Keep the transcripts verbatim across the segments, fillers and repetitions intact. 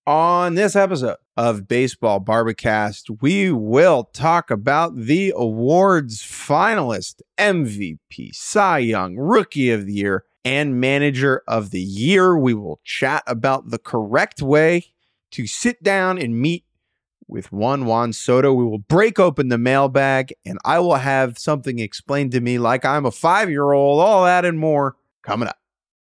On this episode of Baseball Barbacast, we will talk about the awards finalist, M V P, Cy Young, Rookie of the Year, and Manager of the Year. We will chat about the correct way to sit down and meet with one Juan Soto. We will break open the mailbag, and I will have something explained to me like I'm a five-year-old. All that and more coming up.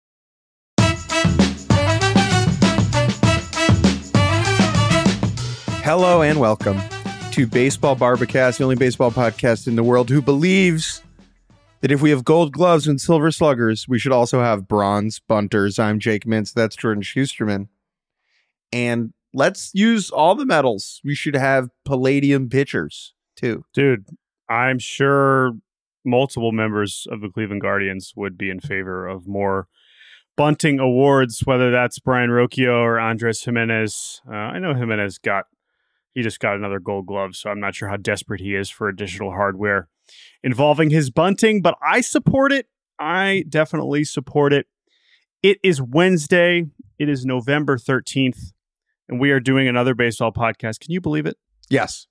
Hello and welcome to Baseball Barbacast, the only baseball podcast in the world who believes that if we have gold gloves and silver sluggers, we should also have bronze bunters. I'm Jake Mintz. That's Jordan Schusterman. And let's use all the medals. We should have palladium pitchers, too. Dude, I'm sure multiple members of the Cleveland Guardians would be in favor of more bunting awards, whether that's Brian Rocchio or Andres Gimenez. Uh, I know Gimenez got He just got another gold glove, so I'm not sure how desperate he is for additional hardware involving his bunting, but I support it. I definitely support it. It is Wednesday. It is November thirteenth, and we are doing another baseball podcast. Can you believe it? Yes.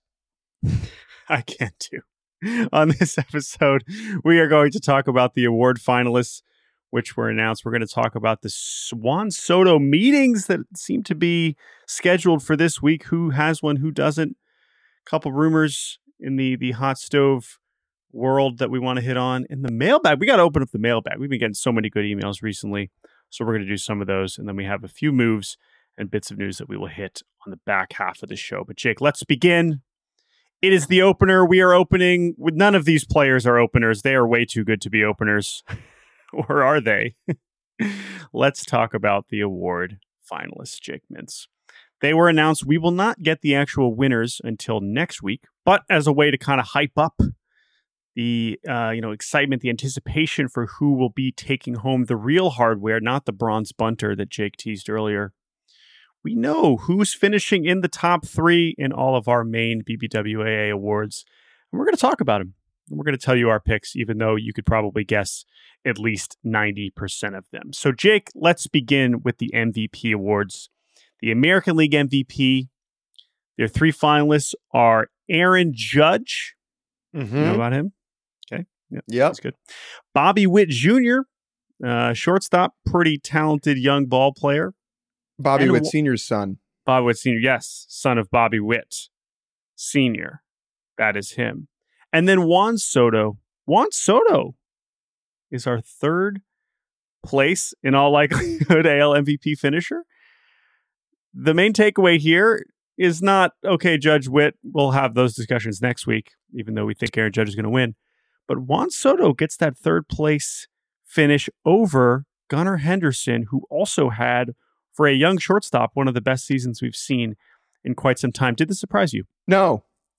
I can too. On this episode, we are going to talk about the award finalists, which were announced. We're going to talk about the Juan Soto meetings that seem to be scheduled for this week. Who has one, who doesn't? A couple rumors in the, the hot stove world that we want to hit on. In the mailbag, we got to open up the mailbag. We've been getting so many good emails recently, so we're going to do some of those. And then we have a few moves and bits of news that we will hit on the back half of the show. But Jake, let's begin. It is the opener. We are opening with none of these players are openers. They are way too good to be openers. Or are they? Let's talk about the award finalists, Jake Mintz. They were announced. We will not get the actual winners until next week, but as a way to kind of hype up the uh, you know excitement, the anticipation for who will be taking home the real hardware, not the bronze bunter that Jake teased earlier. We know who's finishing in the top three in all of our main B B W A A awards, and we're going to talk about them. And we're going to tell you our picks, even though you could probably guess at least ninety percent of them. So, Jake, let's begin with the M V P awards. The American League M V P, their three finalists are Aaron Judge. Mm-hmm. You know about him? Okay. Yep. yep. That's good. Bobby Witt Junior, uh, shortstop, pretty talented young ball player. Bobby and Witt Senior's son. Bobby Witt Senior, yes. Son of Bobby Witt Senior. That is him. And then Juan Soto. Juan Soto is our third place, in all likelihood, A L M V P finisher. The main takeaway here is not, okay, Judge Witt, we'll have those discussions next week, even though we think Aaron Judge is going to win. But Juan Soto gets that third place finish over Gunnar Henderson, who also had, for a young shortstop, one of the best seasons we've seen in quite some time. Did this surprise you? No.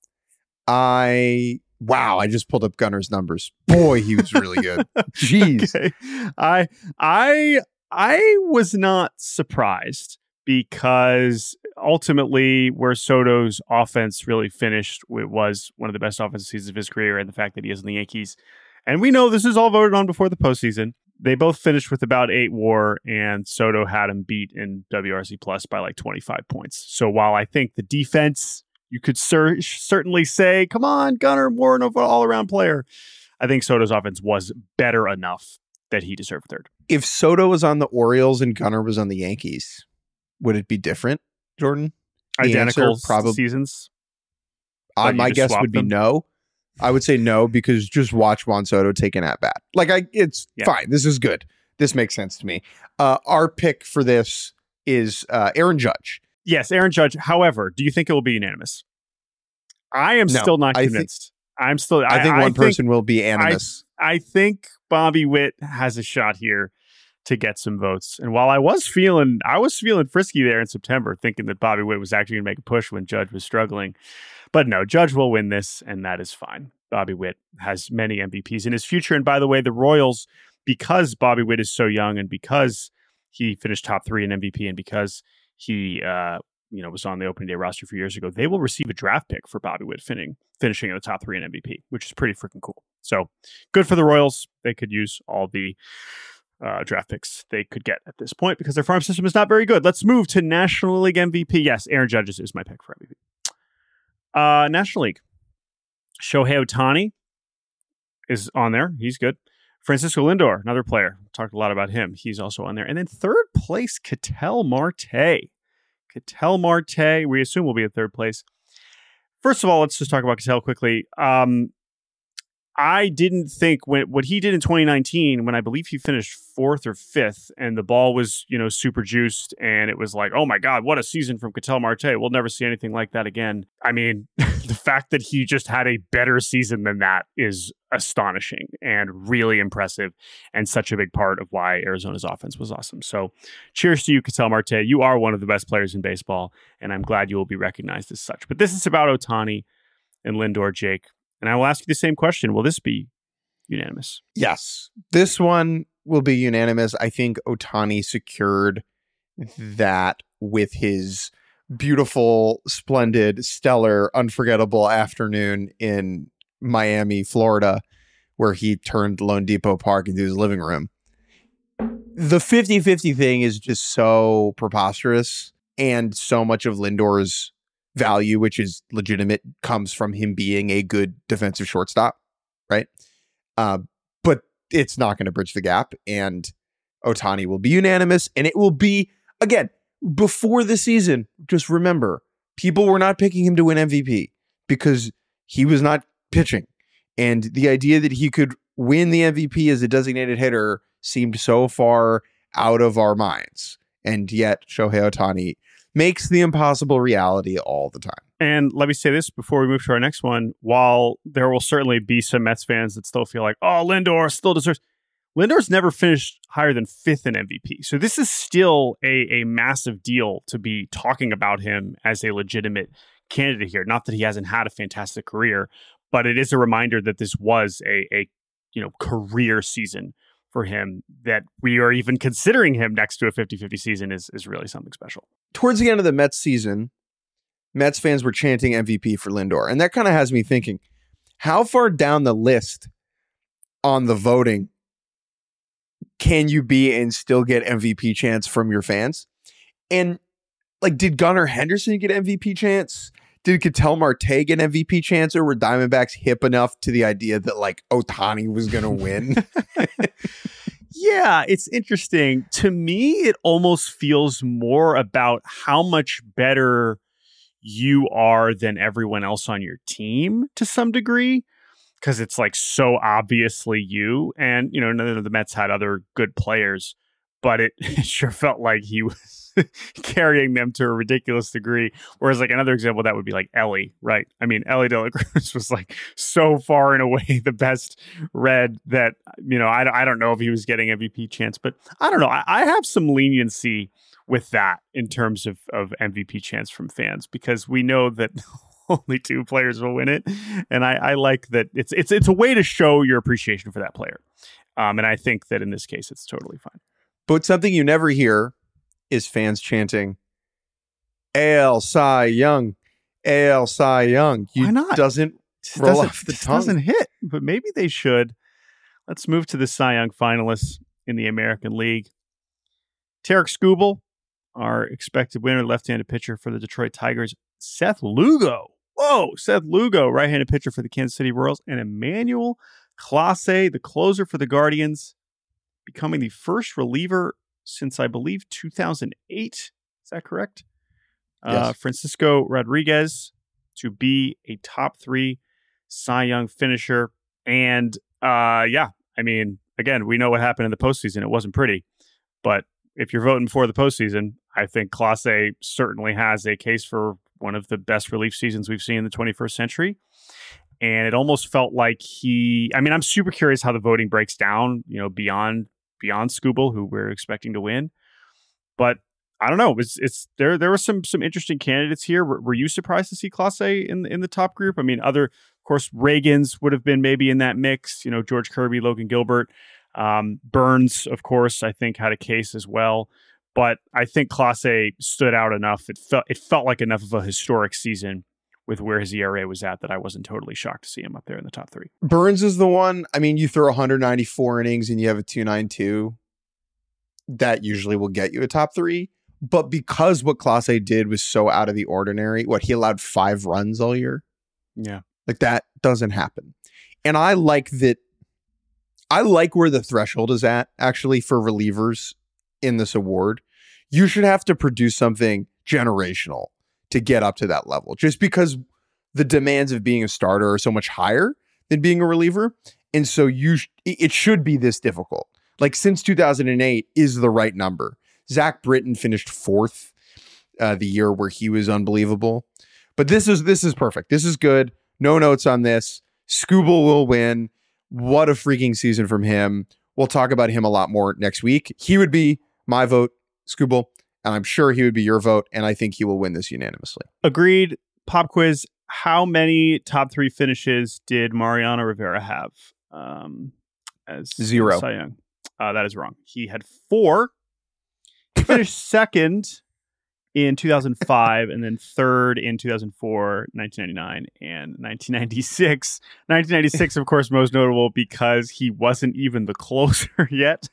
I... Wow, I just pulled up Gunnar's numbers. Boy, he was really good. Jeez. Okay. I I I was not surprised because ultimately where Soto's offense really finished, it was one of the best offensive seasons of his career, and the fact that he is in the Yankees. And we know this is all voted on before the postseason. They both finished with about eight WAR, and Soto had him beat in W R C Plus by like twenty-five points. So while I think the defense, you could cer- certainly say, come on, Gunnar, more of an all-around player. I think Soto's offense was better enough that he deserved third. If Soto was on the Orioles and Gunnar was on the Yankees, would it be different, Jordan? The Identical answer, probably, seasons? Uh, my guess would be them? no. I would say no, because just watch Juan Soto take an at-bat. Like, I, it's yeah. fine. This is good. This makes sense to me. Uh, our pick for this is uh, Aaron Judge. Yes, Aaron Judge. However, do you think it will be unanimous? I am no, still not convinced. I think, I'm still. I, I think I, one I person think, will be animus. I, I think Bobby Witt has a shot here to get some votes. And while I was feeling, I was feeling frisky there in September, thinking that Bobby Witt was actually going to make a push when Judge was struggling. But no, Judge will win this, and that is fine. Bobby Witt has many M V Ps in his future. And by the way, the Royals, because Bobby Witt is so young, and because he finished top three in M V P, and because he uh, you know, was on the opening day roster a few years ago, they will receive a draft pick for Bobby Witt finishing, finishing in the top three in M V P, which is pretty freaking cool. So good for the Royals. They could use all the uh, draft picks they could get at this point because their farm system is not very good. Let's move to National League M V P. Yes, Aaron Judge is my pick for M V P. Uh, National League. Shohei Ohtani is on there. He's good. Francisco Lindor, another player. Talked a lot about him. He's also on there. And then third place, Ketel Marte. Ketel Marte, we assume will be in third place. First of all, let's just talk about Ketel quickly. Um, I didn't think when, what he did in twenty nineteen, when I believe he finished fourth or fifth, and the ball was, you know, super juiced, and it was like, oh my God, what a season from Ketel Marte. We'll never see anything like that again. I mean, the fact that he just had a better season than that is astonishing and really impressive, and such a big part of why Arizona's offense was awesome. So cheers to you, Ketel Marte. You are one of the best players in baseball, and I'm glad you will be recognized as such. But this is about Ohtani and Lindor, Jake. And I will ask you the same question. Will this be unanimous? Yes. This one will be unanimous. I think Ohtani secured that with his beautiful, splendid, stellar, unforgettable afternoon in Miami, Florida, where he turned Lone Depot Park into his living room. The fifty-fifty thing is just so preposterous, and so much of Lindor's value, which is legitimate, comes from him being a good defensive shortstop, right? Uh, but it's not going to bridge the gap, and Ohtani will be unanimous, and it will be, again, before the season, just remember, people were not picking him to win M V P because he was not pitching, and the idea that he could win the M V P as a designated hitter seemed so far out of our minds, and yet Shohei Ohtani makes the impossible reality all the time. And let me say this before we move to our next one. While there will certainly be some Mets fans that still feel like, oh, Lindor still deserves... Lindor's never finished higher than fifth in M V P. So this is still a, a massive deal to be talking about him as a legitimate candidate here. Not that he hasn't had a fantastic career, but it is a reminder that this was a, a you know career season for him. That we are even considering him next to a fifty-fifty season is, is really something special. Towards the end of the Mets season, Mets fans were chanting M V P for Lindor. And that kind of has me thinking, how far down the list on the voting can you be and still get M V P chants from your fans? And like, did Gunnar Henderson get M V P chants? Did Ketel Marte get M V P chants? Or were Diamondbacks hip enough to the idea that like Ohtani was going to win? Yeah, it's interesting. To me, it almost feels more about how much better you are than everyone else on your team to some degree, because it's like so obviously you. And, you know, none of the Mets had other good players, but it, it sure felt like he was carrying them to a ridiculous degree. Whereas like another example that would be like Ellie, right? I mean, Ellie De La Cruz was like so far and away the best Red that, you know, I, I don't know if he was getting M V P chance, but I don't know. I, I have some leniency with that in terms of, of M V P chance from fans, because we know that only two players will win it. And I, I like that it's, it's, it's a way to show your appreciation for that player. Um, and I think that in this case, it's totally fine. But something you never hear is fans chanting A L Cy Young, A L Cy Young. You Why not? Doesn't It roll doesn't, off the it tongue. doesn't hit, but maybe they should. Let's move to the Cy Young finalists in the American League. Tarik Skubal, our expected winner, left-handed pitcher for the Detroit Tigers. Seth Lugo. Whoa, Seth Lugo, right-handed pitcher for the Kansas City Royals. And Emmanuel Clase, the closer for the Guardians, becoming the first reliever since, I believe, two thousand eight. Is that correct? Yes. Uh, Francisco Rodriguez to be a top three Cy Young finisher. And uh, yeah, I mean, again, we know what happened in the postseason. It wasn't pretty. But if you're voting for the postseason, I think Clase certainly has a case for one of the best relief seasons we've seen in the twenty-first century. And it almost felt like he, I mean, I'm super curious how the voting breaks down, you know, beyond beyond Skubal, who we're expecting to win. But I don't know. It's it's there. There were some some interesting candidates here. Were, were you surprised to see Clase in in the top group? I mean, other, of course, Reagans would have been maybe in that mix. You know, George Kirby, Logan Gilbert, um, Burns, of course, I think had a case as well. But I think Clase stood out enough. It felt it felt like enough of a historic season with where his E R A was at that I wasn't totally shocked to see him up there in the top three. Burns is the one. I mean, you throw one hundred ninety-four innings and you have a two point nine two. that usually will get you a top three. But because what Clase did was so out of the ordinary, what he allowed five runs all year. Yeah. Like that doesn't happen. And I like that. I like where the threshold is at actually for relievers in this award. You should have to produce something generational to get up to that level, just because the demands of being a starter are so much higher than being a reliever. And so you, sh- it should be this difficult. Like since two thousand eight is the right number. Zach Britton finished fourth uh, the year where he was unbelievable. But this is this is perfect. This is good. No notes on this. Skubal will win. What a freaking season from him. We'll talk about him a lot more next week. He would be my vote, Skubal, and I'm sure he would be your vote, and I think he will win this unanimously. Agreed. Pop quiz. How many top three finishes did Mariano Rivera have um, as Zero. Cy Young? Uh, that is wrong. He had four. He finished second in two thousand five and then third in two thousand four, nineteen ninety-nine, and nineteen ninety-six. nineteen ninety-six, of course, most notable because he wasn't even the closer yet.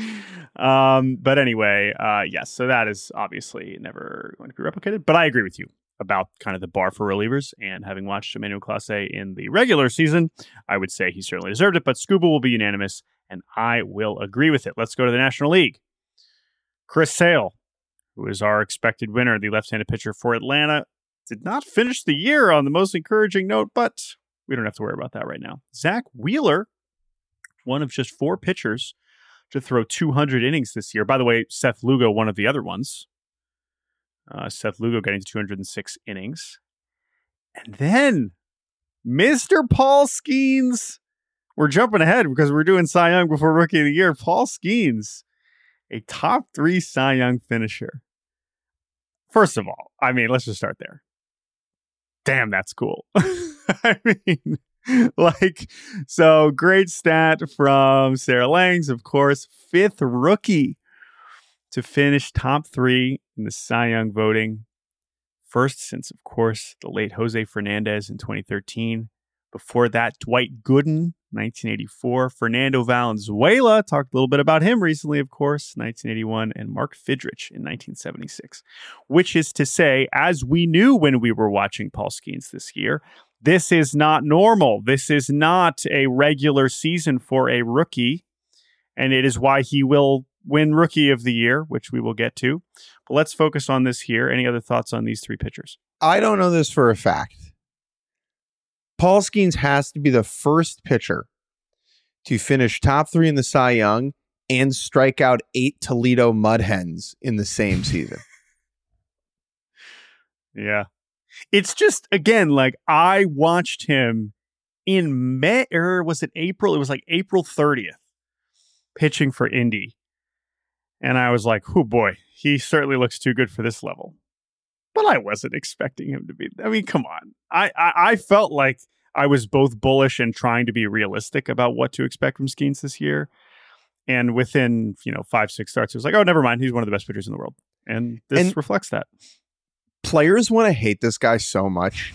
um, but anyway, uh, yes, so that is obviously never going to be replicated. But I agree with you about kind of the bar for relievers, and having watched Emmanuel Clase in the regular season, I would say he certainly deserved it, but Skubal will be unanimous, and I will agree with it. Let's go to the National League. Chris Sale, who is our expected winner, the left-handed pitcher for Atlanta, did not finish the year on the most encouraging note, but we don't have to worry about that right now. Zach Wheeler, one of just four pitchers to throw two hundred innings this year. By the way, Seth Lugo, one of the other ones. Uh, Seth Lugo getting to two hundred six innings. And then Mister Paul Skeens. We're jumping ahead because we're doing Cy Young before Rookie of the Year. Paul Skeens, a top three Cy Young finisher. First of all, I mean, let's just start there. Damn, that's cool. I mean, like, so great stat from Sarah Langs, of course, fifth rookie to finish top three in the Cy Young voting. First since, of course, the late Jose Fernandez in twenty thirteen. Before that, Dwight Gooden, nineteen eighty-four. Fernando Valenzuela, talked a little bit about him recently, of course, nineteen eighty-one. And Mark Fidrich in nineteen seventy-six. Which is to say, as we knew when we were watching Paul Skeens this year, this is not normal. This is not a regular season for a rookie. And it is why he will win Rookie of the Year, which we will get to. But let's focus on this here. Any other thoughts on these three pitchers? I don't know this for a fact. Paul Skeens has to be the first pitcher to finish top three in the Cy Young and strike out eight Toledo Mud Hens in the same season. Yeah. It's just, again, like I watched him in May, or was it April? It was like April thirtieth, pitching for Indy. And I was like, oh boy, he certainly looks too good for this level. But I wasn't expecting him to be. I mean, come on. I, I, I felt like I was both bullish and trying to be realistic about what to expect from Skeens this year. And within, you know, five, six starts, it was like, oh, never mind. He's one of the best pitchers in the world. And this and reflects that. Players want to hate this guy so much.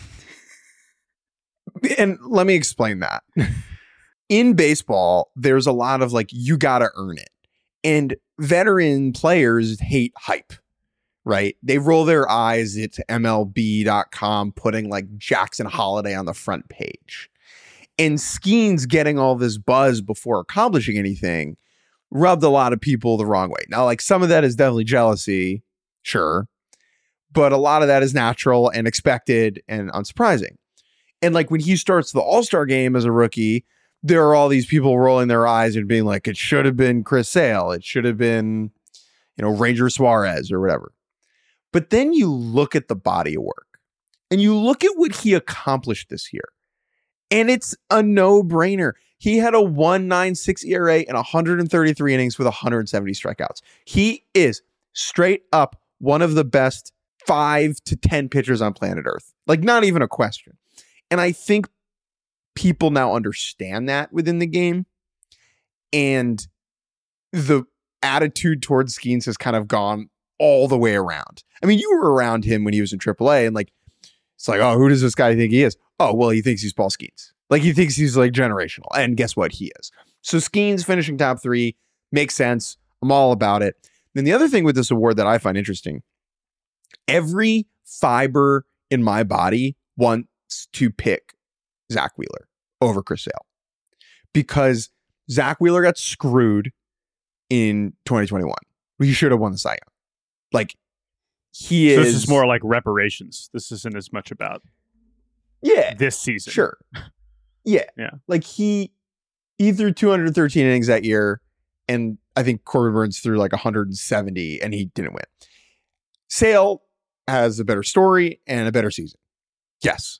And let me explain that. In baseball, there's a lot of like, you got to earn it. And veteran players hate hype. Right? They roll their eyes at M L B dot com putting like Jackson Holiday on the front page. And Skeens getting all this buzz before accomplishing anything rubbed a lot of people the wrong way. Now, like some of that is definitely jealousy, sure. But a lot of that is natural and expected and unsurprising. And like when he starts the All-Star game as a rookie, there are all these people rolling their eyes and being like, it should have been Chris Sale. It should have been, you know, Ranger Suarez or whatever. But then you look at the body of work and you look at what he accomplished this year. And it's a no-brainer. He had a one point nine six E R A and one hundred thirty-three innings with one hundred seventy strikeouts. He is straight up one of the best five to ten pitchers on planet Earth. Like, not even a question. And I think people now understand that within the game. And the attitude towards Skeens has kind of gone all the way around. I mean, you were around him when he was in triple A and like, it's like, oh, who does this guy think he is? Oh, well, he thinks he's Paul Skeens. Like he thinks he's like generational. And guess what? He is. So Skeens finishing top three makes sense. I'm all about it. Then the other thing with this award that I find interesting, every fiber in my body wants to pick Zach Wheeler over Chris Sale because Zach Wheeler got screwed in twenty twenty-one. He should have won the Cy Young. Like, he so is... This is more like reparations. This isn't as much about yeah, this season. Sure. Yeah. Yeah. Like, he, he threw two hundred thirteen innings that year, and I think Corbin Burns threw like one hundred seventy, and he didn't win. Sale has a better story and a better season. Yes.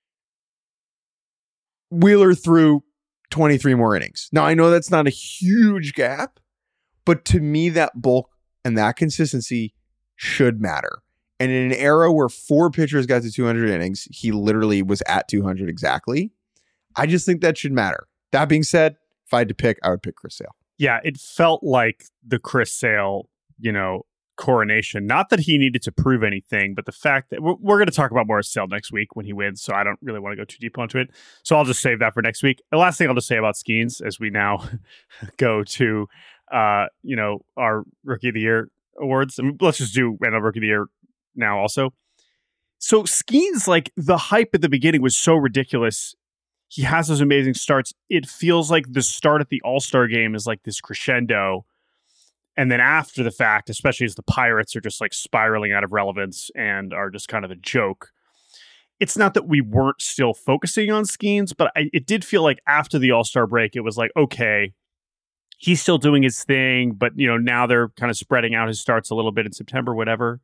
Wheeler threw twenty-three more innings. Now, I know that's not a huge gap, but to me, that bulk and that consistency should matter. And in an era where four pitchers got to two hundred innings, he literally was at two hundred exactly. I just think that should matter. That being said, if I had to pick, I would pick Chris Sale. Yeah, it felt like the Chris Sale, you know, coronation. Not that he needed to prove anything, but the fact that we're, we're going to talk about more Sale next week when he wins, so I don't really want to go too deep onto it. So I'll just save that for next week. The last thing I'll just say about Skeens as we now go to, uh, you know, our Rookie of the Year awards. I mean, let's just do random Rookie of the Year now also. So Skeens, like, the hype at the beginning was so ridiculous. He has those amazing starts. It feels like the start at the All-Star game is like this crescendo. And then after the fact, especially as the Pirates are just like spiraling out of relevance and are just kind of a joke. It's not that we weren't still focusing on Skeens, but I, it did feel like after the All-Star break, it was like, okay, he's still doing his thing, but you know, now they're kind of spreading out his starts a little bit in September, whatever.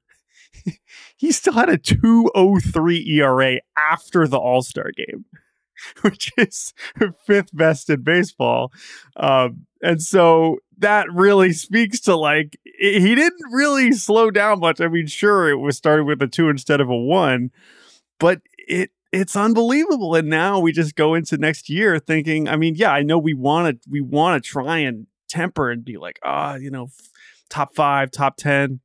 He still had a two oh three E R A after the All-Star game, which is fifth best in baseball. Um, and so that really speaks to, like, he didn't really slow down much. I mean, sure, it was started with a two instead of a one, but it it's unbelievable. And now we just go into next year thinking, I mean, yeah, I know we want to we want to try and temper and be like, ah, oh, you know, top five, top ten.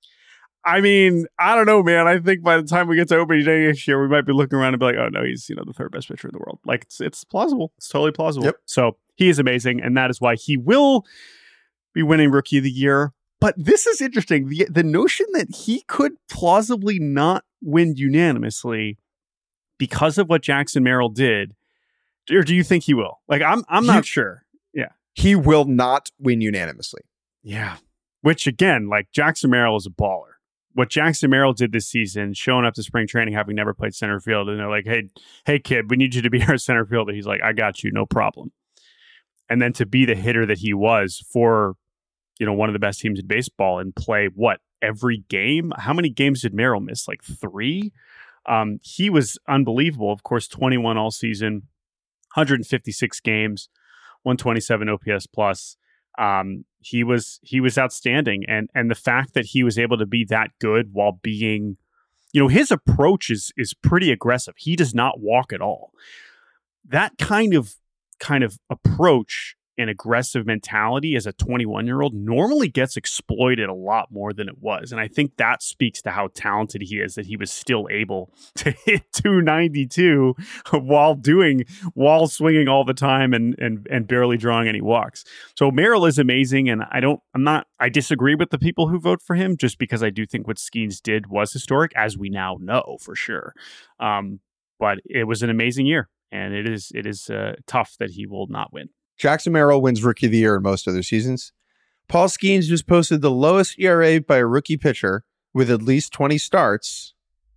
I mean, I don't know, man. I think by the time we get to opening day next year, we might be looking around and be like, oh, no, he's, you know, the third best pitcher in the world. Like, it's, it's plausible. It's totally plausible. Yep. So he is amazing. And that is why he will be winning Rookie of the Year. But this is interesting. The, the notion that he could plausibly not win unanimously because of what Jackson Merrill did, or do you think he will? Like, I'm I'm he, not sure. Yeah. He will not win unanimously. Yeah. Which, again, like, Jackson Merrill is a baller. What Jackson Merrill did this season, showing up to spring training, having never played center field, and they're like, hey, hey, kid, we need you to be our center fielder. He's like, I got you, no problem. And then to be the hitter that he was for, you know, one of the best teams in baseball and play, what, every game? How many games did Merrill miss? Like three? Um, he was unbelievable. Of course, twenty-one all season, one hundred fifty-six games, one twenty-seven O P S plus. Um, he was he was outstanding, and and the fact that he was able to be that good while being, you know, his approach is is pretty aggressive. He does not walk at all. That kind of kind of approach and aggressive mentality as a twenty-one-year-old normally gets exploited a lot more than it was. And I think that speaks to how talented he is, that he was still able to hit two ninety-two while doing, while swinging all the time and and and barely drawing any walks. So Merrill is amazing. And I don't, I'm not, I disagree with the people who vote for him just because I do think what Skeens did was historic, as we now know for sure. Um, but it was an amazing year, and it is, it is uh, tough that he will not win. Jackson Merrill wins Rookie of the Year in most other seasons. Paul Skeens just posted the lowest E R A by a rookie pitcher with at least twenty starts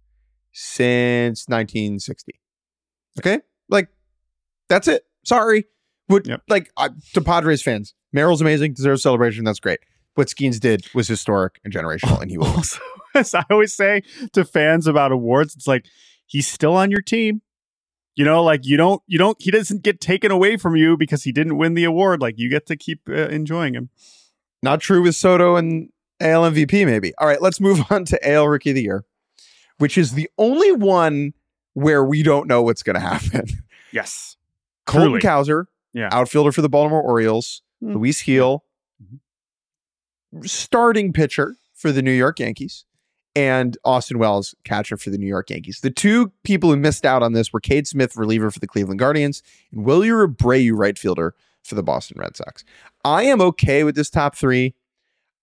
since nineteen sixty. Okay? Like, that's it. Sorry. Would, yep. Like, uh, to Padres fans, Merrill's amazing, deserves celebration. That's great. What Skeens did was historic and generational, and he will. Also, as I always say to fans about awards, it's like, he's still on your team. You know, like you don't, you don't, he doesn't get taken away from you because he didn't win the award. Like you get to keep uh, enjoying him. Not true with Soto and A L M V P, maybe. All right, let's move on to A L Rookie of the Year, which is the only one where we don't know what's going to happen. Yes. Colton Cowser, yeah, outfielder for the Baltimore Orioles. Mm-hmm. Luis Gil, mm-hmm. starting pitcher for the New York Yankees. And Austin Wells, catcher for the New York Yankees. The two people who missed out on this were Cade Smith, reliever for the Cleveland Guardians, and Wilyer Abreu, right fielder for the Boston Red Sox. I am okay with this top three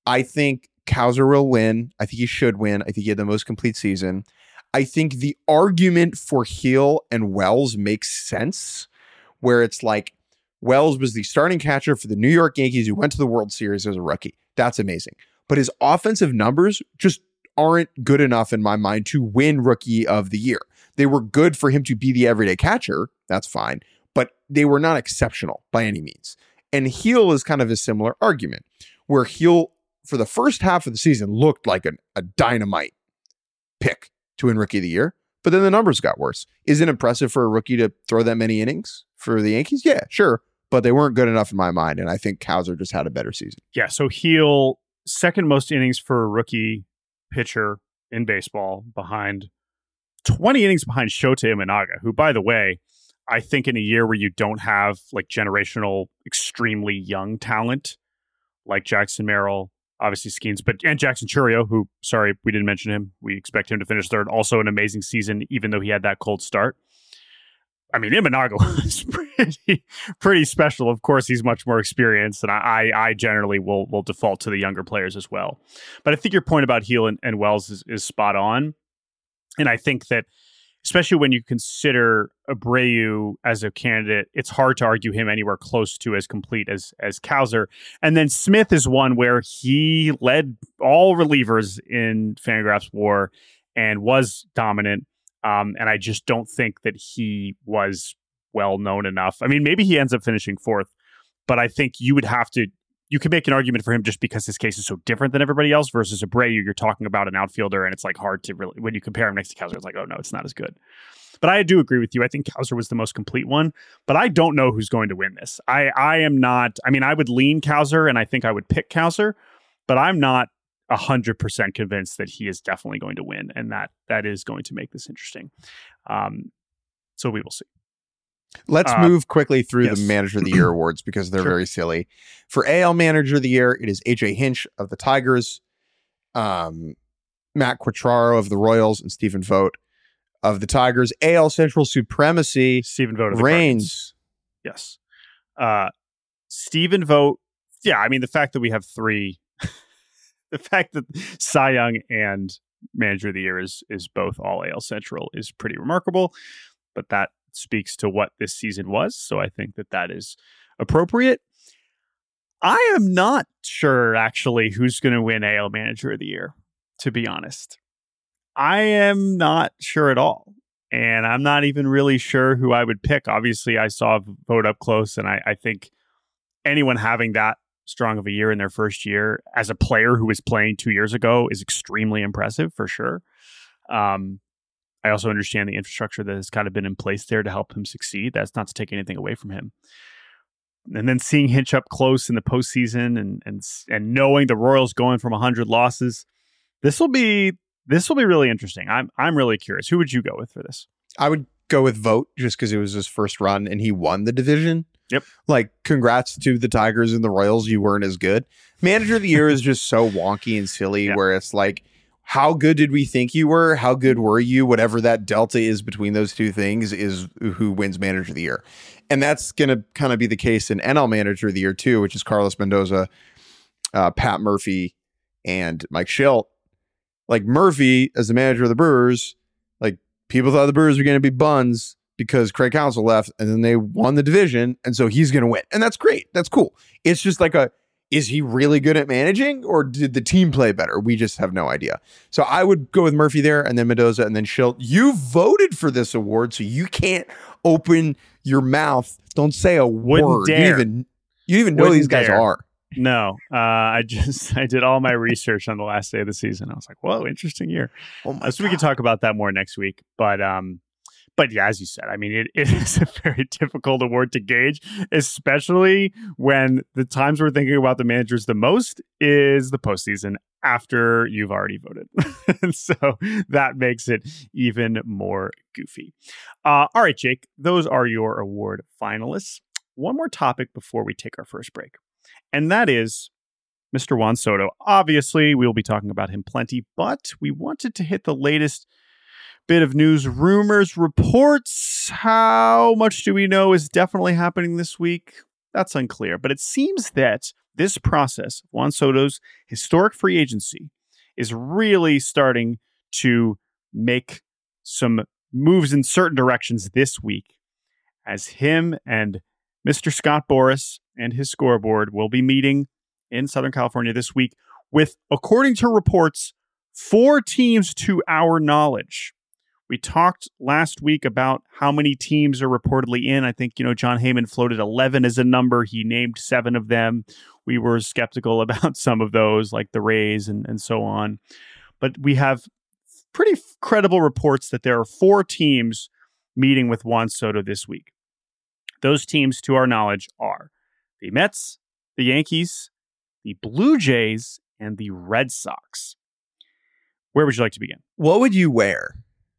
I think Cowser will win. I think he should win. I think he had the most complete season. I think the argument for Heel and Wells makes sense, where it's like Wells was the starting catcher for the New York Yankees who went to the World Series as a rookie. That's amazing. But his offensive numbers just aren't good enough in my mind to win Rookie of the Year. They were good for him to be the everyday catcher. That's fine. But they were not exceptional by any means. And Heel is kind of a similar argument, where Heel, for the first half of the season, looked like an, a dynamite pick to win Rookie of the Year. But then the numbers got worse. Is it impressive for a rookie to throw that many innings for the Yankees? Yeah, sure. But they weren't good enough in my mind. And I think Cowser just had a better season. Yeah, so Heel, second most innings for a rookie pitcher in baseball, behind twenty innings behind Shota Imanaga, who, by the way, I think in a year where you don't have like generational, extremely young talent like Jackson Merrill, obviously Skeens, but and Jackson Chourio, who, sorry, we didn't mention him. We expect him to finish third. Also an amazing season, even though he had that cold start. I mean, Imanaga was pretty, pretty special. Of course, he's much more experienced, and I, I generally will will default to the younger players as well. But I think your point about Heel and, and Wells is, is spot on. And I think that, especially when you consider Abreu as a candidate, it's hard to argue him anywhere close to as complete as as Cowser. And then Smith is one where he led all relievers in Fangraphs WAR and was dominant. Um, and I just don't think that he was well known enough. I mean, maybe he ends up finishing fourth, but I think you would have to, you could make an argument for him just because his case is so different than everybody else versus Abreu. You're talking about an outfielder, and it's like hard to really, when you compare him next to Cowser, it's like, oh no, it's not as good. But I do agree with you. I think Cowser was the most complete one, but I don't know who's going to win this. I, I am not, I mean, I would lean Cowser, and I think I would pick Cowser, but I'm not a hundred percent convinced that he is definitely going to win, and that that is going to make this interesting. Um, so we will see. Let's uh, move quickly through yes. the Manager of the Year awards because they're sure. very silly. For A L Manager of the Year, it is A J Hinch of the Tigers, um, Matt Quatraro of the Royals, and Stephen Vogt of the Tigers. A L Central Supremacy, Stephen Vogt of the Reigns. Yes. Uh, Stephen Vogt. Yeah, I mean, the fact that we have three the fact that Cy Young and Manager of the Year is is both all A L Central is pretty remarkable, but that speaks to what this season was, so I think that that is appropriate. I am not sure, actually, who's going to win A L Manager of the Year, to be honest. I am not sure at all, and I'm not even really sure who I would pick. Obviously, I saw Vogt up close, and I, I think anyone having that strong of a year in their first year as a player who was playing two years ago is extremely impressive for sure. Um, I also understand the infrastructure that has kind of been in place there to help him succeed. That's not to take anything away from him. And then seeing Hinch up close in the postseason and and and knowing the Royals going from one hundred losses, this will be this will be really interesting. I'm I'm really curious. Who would you go with for this? I would go with Vogt just because it was his first run and he won the division. Yep. Like, congrats to the Tigers and the Royals. You weren't as good. Manager of the Year is just so wonky and silly, yeah. where it's like, how good did we think you were? How good were you? Whatever that delta is between those two things is who wins Manager of the Year. And that's going to kind of be the case in N L Manager of the Year, too, which is Carlos Mendoza, uh, Pat Murphy, and Mike Shildt. Like, Murphy, as the manager of the Brewers, like, people thought the Brewers were going to be buns because Craig Counsell left, and then they won the division, and so he's going to win. And that's great. That's cool. It's just like a, is he really good at managing, or did the team play better? We just have no idea. So I would go with Murphy there, and then Mendoza, and then Shildt. You voted for this award, so you can't open your mouth. Don't say a Wouldn't word. Dare. You even, you even know Wouldn't these guys dare. are. No, uh, I just I did all my research on the last day of the season. I was like, "Whoa, interesting year." Oh my uh, so God. We can talk about that more next week. But um, but yeah, as you said, I mean, it, it is a very difficult award to gauge, especially when the times we're thinking about the managers the most is the postseason after you've already voted, and so that makes it even more goofy. Uh, all right, Jake, those are your award finalists. One more topic before we take our first break. And that is Mister Juan Soto. Obviously, we'll be talking about him plenty, but we wanted to hit the latest bit of news, rumors, reports. How much do we know is definitely happening this week? That's unclear. But it seems that this process, Juan Soto's historic free agency, is really starting to make some moves in certain directions this week, as him and Mister Scott Boras and his scoreboard will be meeting in Southern California this week with, according to reports, four teams to our knowledge. We talked last week about how many teams are reportedly in. I think, you know, John Heyman floated eleven as a number. He named seven of them. We were skeptical about some of those, like the Rays and, and so on. But we have pretty credible reports that there are four teams meeting with Juan Soto this week. Those teams, to our knowledge, are the Mets, the Yankees, the Blue Jays, and the Red Sox. Where would you like to begin? What would you wear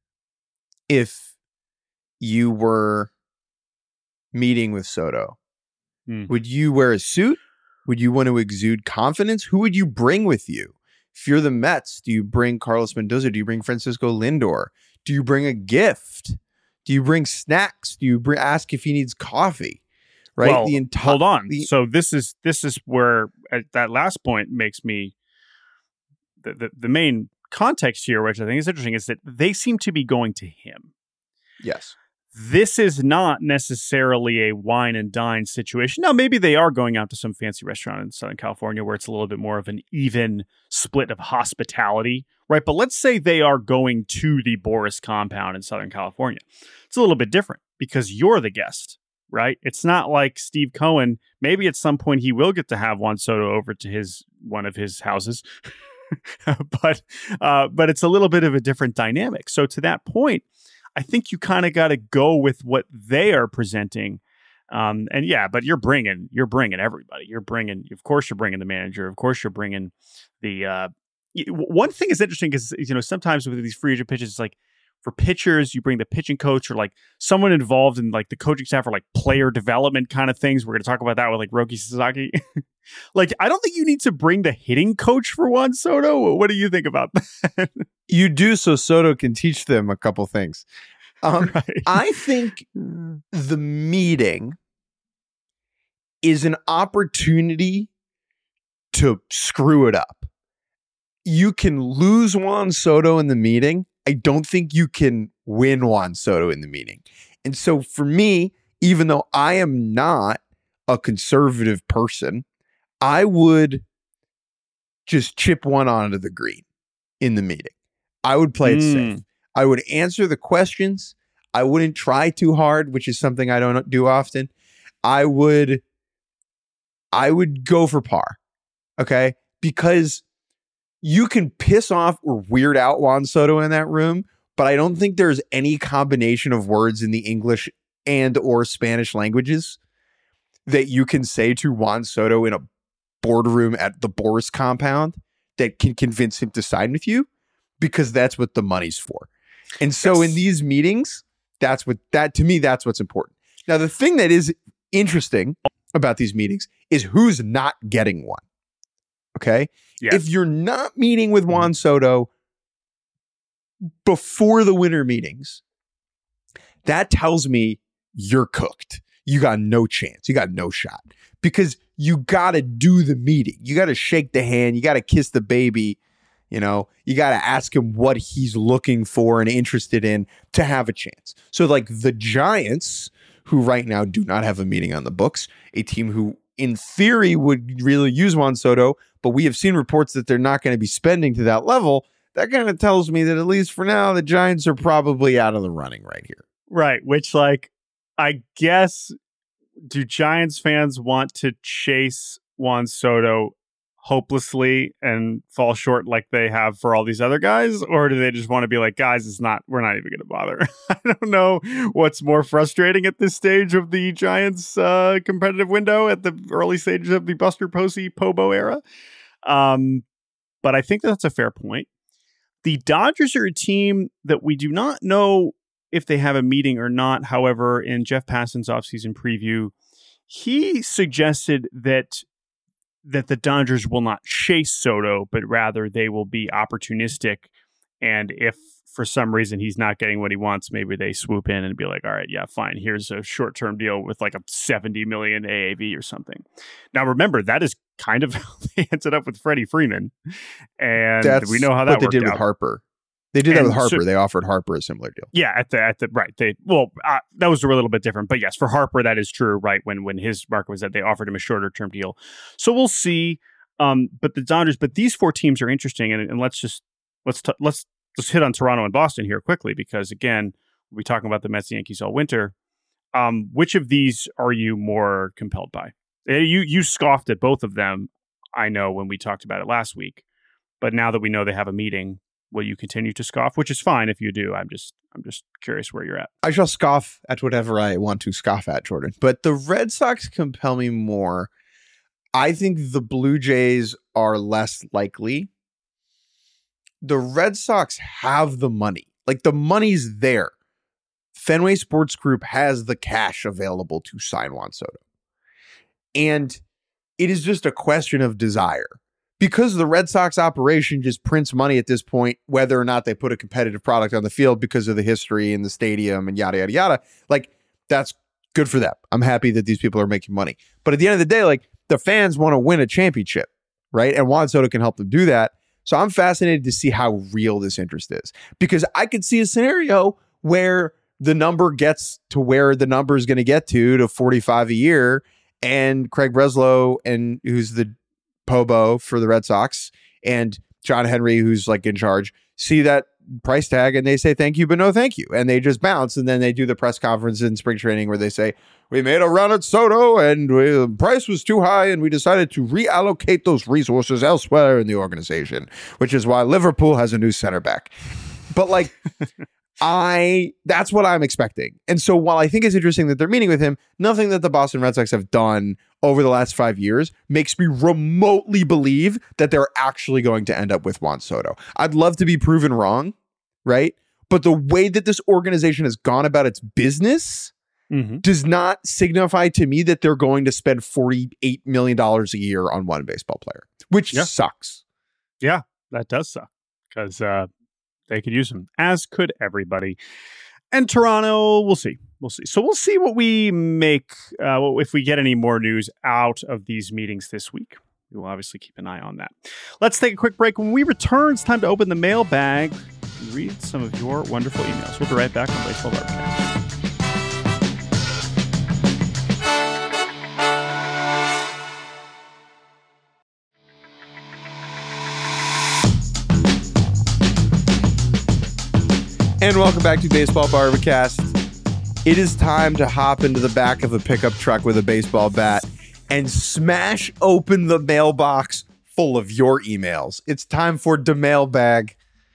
if you were meeting with Soto? Hmm. Would you wear a suit? Would you want to exude confidence? Who would you bring with you? If you're the Mets, do you bring Carlos Mendoza? Do you bring Francisco Lindor? Do you bring a gift? Do you bring snacks? Do you bring, ask if he needs coffee? Right. Well, the enti- hold on. the- so this is this is where uh, that last point makes me the, the the main context here, which I think is interesting, is that they seem to be going to him. Yes. This is not necessarily a wine and dine situation. Now, maybe they are going out to some fancy restaurant in Southern California where it's a little bit more of an even split of hospitality, right? But let's say they are going to the Boras compound in Southern California. It's a little bit different because you're the guest, right? It's not like Steve Cohen. Maybe at some point he will get to have Juan Soto over to his one of his houses. but uh, but it's a little bit of a different dynamic. So to that point, I think you kind of got to go with what they are presenting. Um, and yeah, but you're bringing, you're bringing everybody. You're bringing, of course, you're bringing the manager. Of course, you're bringing the, uh, one thing is interesting because, you know, sometimes with these free agent pitches, it's like for pitchers, you bring the pitching coach or like someone involved in like the coaching staff or like player development kind of things. We're going to talk about that with like Roki Sasaki. Like, I don't think you need to bring the hitting coach for Juan Soto. What do you think about that? You do, so Soto can teach them a couple things. Um, Right. I think the meeting is an opportunity to screw it up. You can lose Juan Soto in the meeting. I don't think you can win Juan Soto in the meeting. And so for me, even though I am not a conservative person, I would just chip one onto the green in the meeting. I would play it Mm. safe. I would answer the questions. I wouldn't try too hard, which is something I don't do often. I would, I would go for par. Okay. Because you can piss off or weird out Juan Soto in that room, but I don't think there's any combination of words in the English and or Spanish languages that you can say to Juan Soto in a boardroom at the Boras compound that can convince him to sign with you, because that's what the money's for. And so Yes. in these meetings, that's what that to me, that's what's important. Now, the thing that is interesting about these meetings is who's not getting one. Okay. Yes. If you're not meeting with Juan Soto before the winter meetings, that tells me you're cooked. You got no chance. You got no shot, because you got to do the meeting. You got to shake the hand. You got to kiss the baby. You know, you got to ask him what he's looking for and interested in to have a chance. So like the Giants, who right now do not have a meeting on the books, a team who in theory would really use Juan Soto, but we have seen reports that they're not going to be spending to that level. That kind of tells me that at least for now, the Giants are probably out of the running right here. Right. Which, like, I guess, do Giants fans want to chase Juan Soto hopelessly and fall short like they have for all these other guys? Or do they just want to be like, guys, it's not, we're not even going to bother? I don't know what's more frustrating at this stage of the Giants uh, competitive window, at the early stages of the Buster Posey Pobo era. Um, but I think that's a fair point. The Dodgers are a team that we do not know if they have a meeting or not. However, in Jeff Passan's offseason preview, he suggested that that the Dodgers will not chase Soto, but rather they will be opportunistic. And if for some reason he's not getting what he wants, maybe they swoop in and be like, all right, yeah, fine. Here's a short-term deal with like a seventy million A A V or something. Now, remember, that is kind of how they ended up with Freddie Freeman. And That's we know how that what they worked did out. with Harper. They did that And with Harper. so- they offered Harper a similar deal. Yeah, at the at the right. They well, uh, that was a little bit different, but yes, for Harper, that is true. Right, when when his market was that they offered him a shorter term deal, so we'll see. Um, but the Dodgers, but these four teams are interesting, and, and let's just let's t- let's let's hit on Toronto and Boston here quickly because again, we'll be talking about the Mets, and Yankees all winter. Um, which of these are you more compelled by? You you scoffed at both of them. I know when we talked about it last week, but now that we know they have a meeting. Will you continue to scoff? Which is fine if you do. I'm just I'm just curious where you're at. I shall scoff at whatever I want to scoff at, Jordan. But the Red Sox compel me more. I think the Blue Jays are less likely. The Red Sox have the money. Like the money's there. Fenway Sports Group has the cash available to sign Juan Soto. And it is just a question of desire. Because the Red Sox operation just prints money at this point, whether or not they put a competitive product on the field because of the history in the stadium and yada, yada, yada, like that's good for them. I'm happy that these people are making money. But at the end of the day, like the fans want to win a championship, right? And Juan Soto can help them do that. So I'm fascinated to see how real this interest is because I could see a scenario where the number gets to where the number is going to get to, to forty-five a year. And Craig Breslow, and who's the Pobo for the Red Sox, and John Henry, who's like in charge, see that price tag and they say thank you, but no thank you. And they just bounce. And then they do the press conference in spring training where they say, we made a run at Soto and we, the price was too high and we decided to reallocate those resources elsewhere in the organization, which is why Liverpool has a new center back. But like, I, that's what I'm expecting. And so while I think it's interesting that they're meeting with him, nothing that the Boston Red Sox have done over the last five years makes me remotely believe that they're actually going to end up with Juan Soto. I'd love to be proven wrong, right? But the way that this organization has gone about its business mm-hmm. does not signify to me that they're going to spend forty-eight million dollars a year on one baseball player, which yeah. sucks. Yeah, that does suck because uh, they could use him, as could everybody. And Toronto, we'll see. We'll see. So we'll see what we make, uh, if we get any more news out of these meetings this week. We will obviously keep an eye on that. Let's take a quick break. When we return, it's time to open the mailbag and read some of your wonderful emails. We'll be right back on Baseball Barbacast. And welcome back to Baseball Barbacast. It is time to hop into the back of a pickup truck with a baseball bat and smash open the mailbox full of your emails. It's time for the mailbag.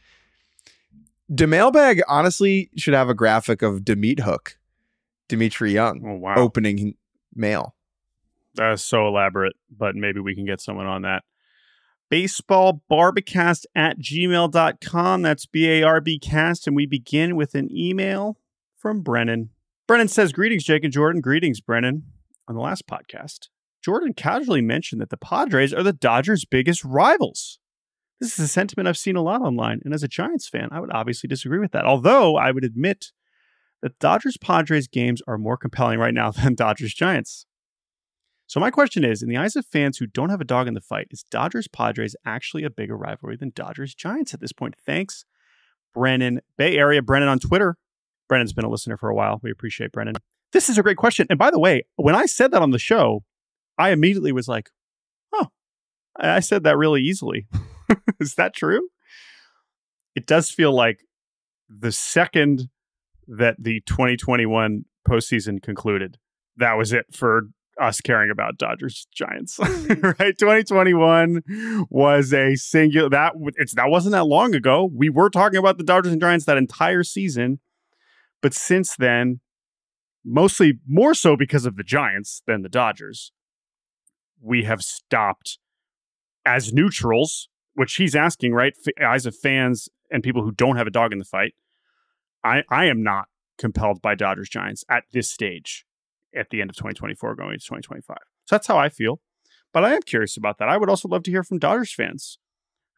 The mailbag honestly should have a graphic of the meat hook, Dimitri Young, oh, wow. opening mail. That's so elaborate, but maybe we can get someone on that. baseballbarbacast at gmail dot com. That's B A R B cast. And we begin with an email from Brennan. Brennan says, greetings, Jake and Jordan. Greetings, Brennan. On the last podcast, Jordan casually mentioned that the Padres are the Dodgers' biggest rivals. This is a sentiment I've seen a lot online. And as a Giants fan, I would obviously disagree with that. Although I would admit that Dodgers-Padres games are more compelling right now than Dodgers-Giants. So my question is, in the eyes of fans who don't have a dog in the fight, is Dodgers-Padres actually a bigger rivalry than Dodgers-Giants at this point? Thanks, Brennan. Bay Area Brennan on Twitter. Brennan's been a listener for a while. We appreciate Brennan. This is a great question. And by the way, when I said that on the show, I immediately was like, oh, I said that really easily. Is that true? It does feel like the second that the twenty twenty-one postseason concluded, that was it for us caring about Dodgers Giants, right? twenty twenty-one was a singular that it's that wasn't that long ago. We were talking about the Dodgers and Giants that entire season, but since then, mostly more so because of the Giants than the Dodgers, we have stopped as neutrals, which he's asking, right? F- eyes of fans and people who don't have a dog in the fight. I I am not compelled by Dodgers Giants at this stage. At the end of twenty twenty-four going into twenty twenty-five. So that's how I feel. But I am curious about that. I would also love to hear from Dodgers fans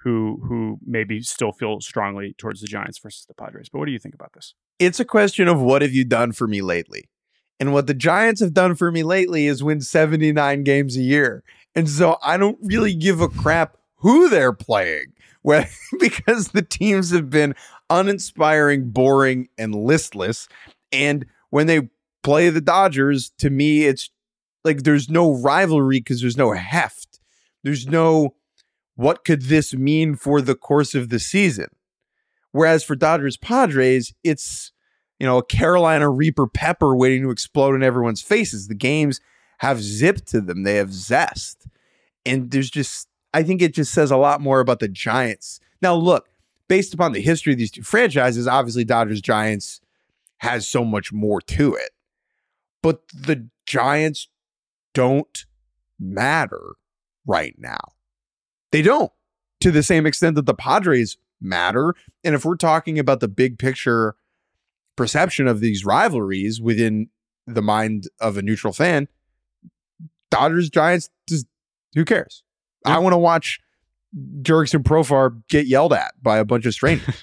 who who maybe still feel strongly towards the Giants versus the Padres. But what do you think about this? It's a question of what have you done for me lately? And what the Giants have done for me lately is win seventy-nine games a year. And so I don't really give a crap who they're playing, well, because the teams have been uninspiring, boring, and listless. And when they play the Dodgers, to me, it's like there's no rivalry because there's no heft. There's no, what could this mean for the course of the season? Whereas for Dodgers Padres, it's, you know, a Carolina Reaper pepper waiting to explode in everyone's faces. The games have zip to them. They have zest. And there's just, I think it just says a lot more about the Giants. Now, look, based upon the history of these two franchises, obviously Dodgers Giants has so much more to it. But the Giants don't matter right now. They don't, to the same extent that the Padres matter. And if we're talking about the big picture perception of these rivalries within the mind of a neutral fan, Dodgers Giants, just who cares? Yeah. I want to watch Jurickson Profar get yelled at by a bunch of strangers.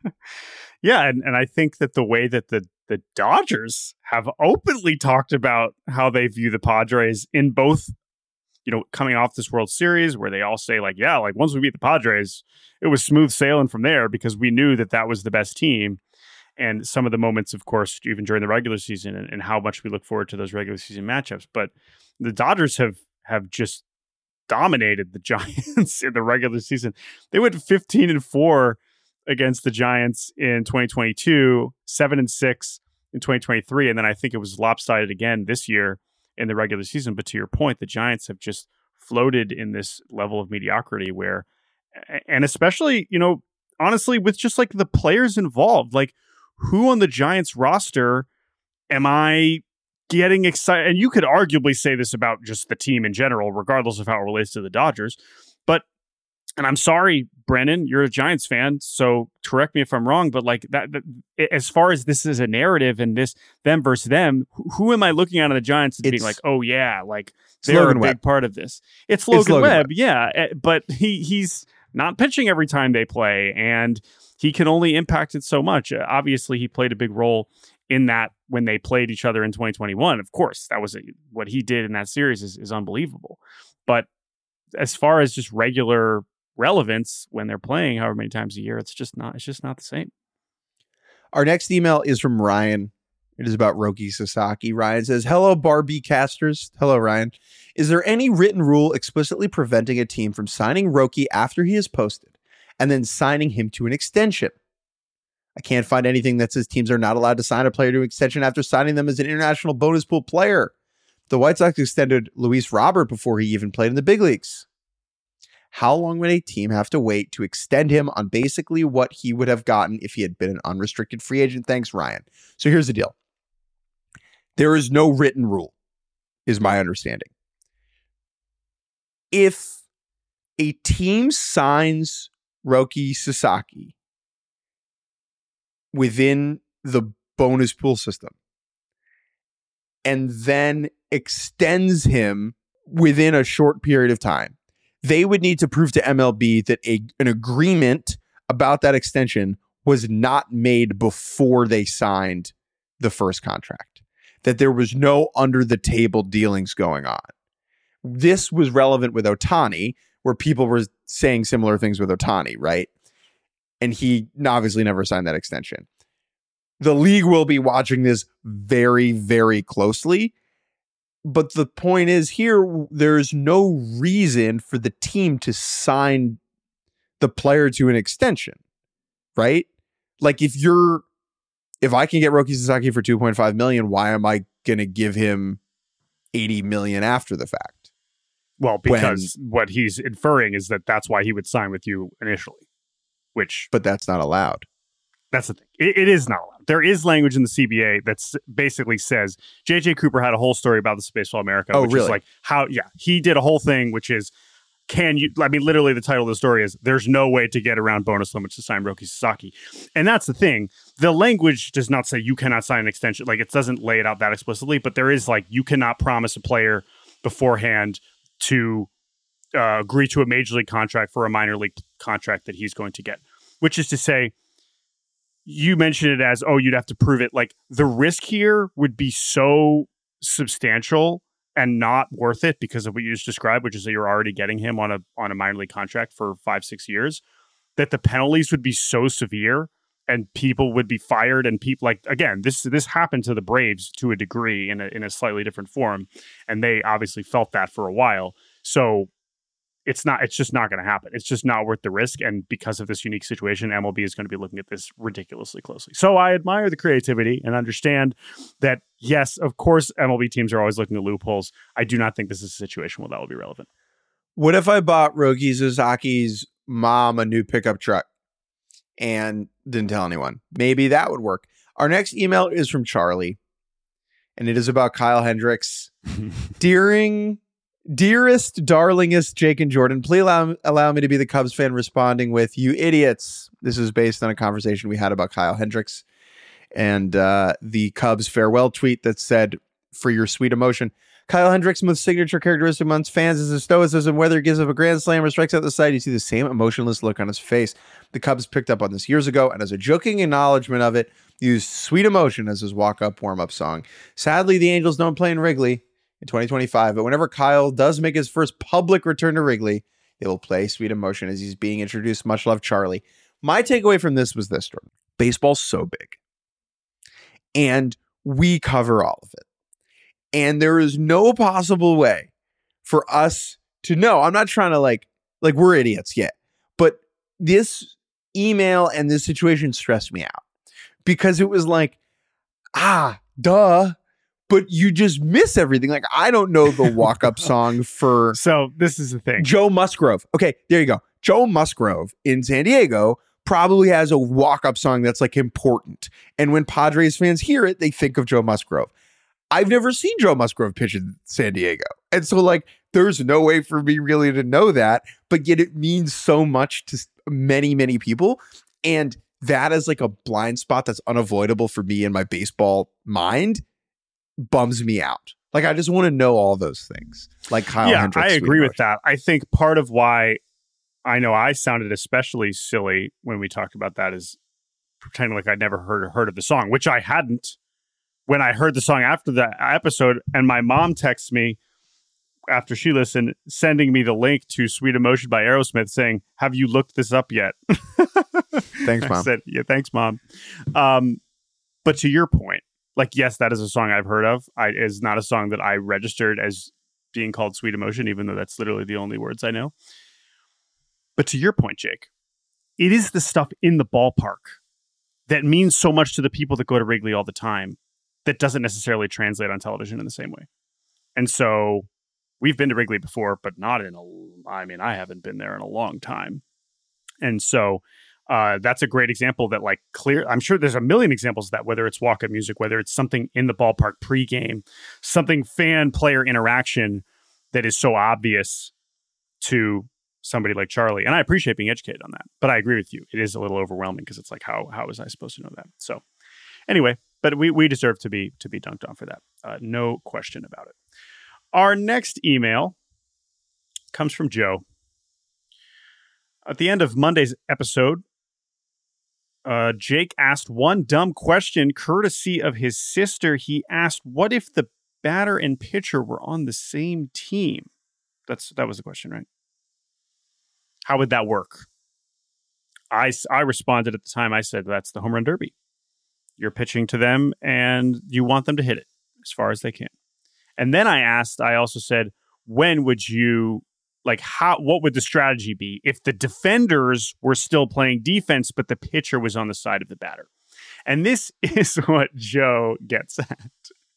Yeah, and, and I think that the way that the the Dodgers have openly talked about how they view the Padres in both, you know, coming off this World Series where they all say like, yeah, like once we beat the Padres, it was smooth sailing from there because we knew that that was the best team. And some of the moments, of course, even during the regular season and, and how much we look forward to those regular season matchups. But the Dodgers have have just dominated the Giants in the regular season. They went fifteen and four against the Giants in twenty twenty-two, seven and six in twenty twenty-three. And then I think it was lopsided again this year in the regular season. But to your point, the Giants have just floated in this level of mediocrity where, and especially, you know, honestly, with just like the players involved, like who on the Giants roster am I getting excited? And you could arguably say this about just the team in general, regardless of how it relates to the Dodgers. But, and I'm sorry, Brennan, you're a Giants fan, so correct me if I'm wrong, but like that, that as far as this is a narrative and this them versus them, who, who am I looking at on the Giants and being like, oh yeah, like they're a big Webb. part of this? It's Logan, it's Logan Webb, Webb, yeah, but he he's not pitching every time they play, and he can only impact it so much. Uh, obviously, he played a big role in that when they played each other in twenty twenty-one. Of course, that was a, what he did in that series is, is unbelievable. But as far as just regular relevance when they're playing however many times a year, it's just not it's just not the same. Our next email is from Ryan. It is about Roki Sasaki. Ryan says, hello, Barbie casters. Hello, Ryan. Is there any written rule explicitly preventing a team from signing Roki after he is posted and then signing him to an extension? I can't find anything that says teams are not allowed to sign a player to an extension after signing them as an international bonus pool player. The White Sox extended Luis Robert before he even played in the big leagues. How long would a team have to wait to extend him on basically what he would have gotten if he had been an unrestricted free agent? Thanks, Ryan. So here's the deal. There is no written rule, is my understanding. If a team signs Roki Sasaki within the bonus pool system and then extends him within a short period of time, they would need to prove to M L B that a, an agreement about that extension was not made before they signed the first contract, that there was no under the table dealings going on. This was relevant with Ohtani, where people were saying similar things with Ohtani, right? And he obviously never signed that extension. The league will be watching this very, very closely. But the point is here, there's no reason for the team to sign the player to an extension, right? Like if you're, if I can get Roki Sasaki for two point five million dollars, why am I going to give him eighty million dollars after the fact? Well, because when, what he's inferring is that that's why he would sign with you initially, which... But that's not allowed. That's the thing. It, it is not allowed. There is language in the C B A that basically says J J Cooper had a whole story about this at Baseball America. Oh, which really? Is like how, yeah, he did a whole thing, which is, can you, I mean, literally the title of the story is there's no way to get around bonus limits to sign Roki Sasaki. And that's the thing. The language does not say you cannot sign an extension. Like it doesn't lay it out that explicitly, but there is like, you cannot promise a player beforehand to uh, agree to a major league contract for a minor league contract that he's going to get, which is to say, you mentioned it as, oh, you'd have to prove it. Like, the risk here would be so substantial and not worth it because of what you just described, which is that you're already getting him on a on a minor league contract for five, six years, that the penalties would be so severe and people would be fired. And people, like, again, this this happened to the Braves to a degree in a, in a slightly different form. And they obviously felt that for a while. So it's not, it's just not going to happen. It's just not worth the risk. And because of this unique situation, M L B is going to be looking at this ridiculously closely. So I admire the creativity and understand that, yes, of course, M L B teams are always looking at loopholes. I do not think this is a situation where that will be relevant. What if I bought Roki Sasaki's mom a new pickup truck and didn't tell anyone? Maybe that would work. Our next email is from Charlie, and it is about Kyle Hendricks. Dearing... Dearest, darlingest Jake and Jordan, please allow, allow me to be the Cubs fan responding with, you idiots. This is based on a conversation we had about Kyle Hendricks and uh, the Cubs farewell tweet that said, for your sweet emotion, Kyle Hendricks' most signature characteristic amongst fans is his stoicism. Whether he gives up a grand slam or strikes out the side, you see the same emotionless look on his face. The Cubs picked up on this years ago, and as a joking acknowledgement of it, used Sweet Emotion as his walk-up warm-up song. Sadly, the Angels don't play in Wrigley in twenty twenty-five, but whenever Kyle does make his first public return to Wrigley, they will play Sweet Emotion as he's being introduced. Much love, Charlie. My takeaway from this was this, Jordan. Baseball's so big, and we cover all of it. And there is no possible way for us to know. I'm not trying to like, like we're idiots yet, but this email and this situation stressed me out because it was like, ah, duh. But you just miss everything. Like, I don't know the walk-up song for... So this is the thing. Joe Musgrove. Okay, there you go. Joe Musgrove in San Diego probably has a walk-up song that's, like, important. And when Padres fans hear it, they think of Joe Musgrove. I've never seen Joe Musgrove pitch in San Diego. And so, like, there's no way for me really to know that. But yet it means so much to many, many people. And that is, like, a blind spot that's unavoidable for me in my baseball mind. Bums me out. Like, I just want to know all those things. Like Kyle yeah, Hendricks. I agree with that. I think part of why I know I sounded especially silly when we talked about that is pretending like I'd never heard heard of the song, which I hadn't when I heard the song after the episode. And my mom texts me after she listened, sending me the link to Sweet Emotion by Aerosmith, saying, "Have you looked this up yet?" Thanks, Mom. I said, yeah, thanks, Mom. Um, but to your point, like, yes, that is a song I've heard of. I is not a song that I registered as being called Sweet Emotion, even though that's literally the only words I know. But to your point, Jake, it is the stuff in the ballpark that means so much to the people that go to Wrigley all the time that doesn't necessarily translate on television in the same way. And so we've been to Wrigley before, but not in a, I mean, I haven't been there in a long time. And so Uh, that's a great example that, like, clear. I'm sure there's a million examples of that, whether it's walk-up music, whether it's something in the ballpark pregame, something fan-player interaction that is so obvious to somebody like Charlie. And I appreciate being educated on that. But I agree with you. It is a little overwhelming because it's like, how how was I supposed to know that? So anyway, but we we deserve to be to be dunked on for that. Uh, no question about it. Our next email comes from Joe. At the end of Monday's episode, Uh, Jake asked one dumb question courtesy of his sister. He asked, what if the batter and pitcher were on the same team? That's That was the question, right? How would that work? I, I responded at the time. I said, that's the home run derby. You're pitching to them and you want them to hit it as far as they can. And then I asked, I also said, when would you... Like, how? What would the strategy be if the defenders were still playing defense, but the pitcher was on the side of the batter? And this is what Joe gets at.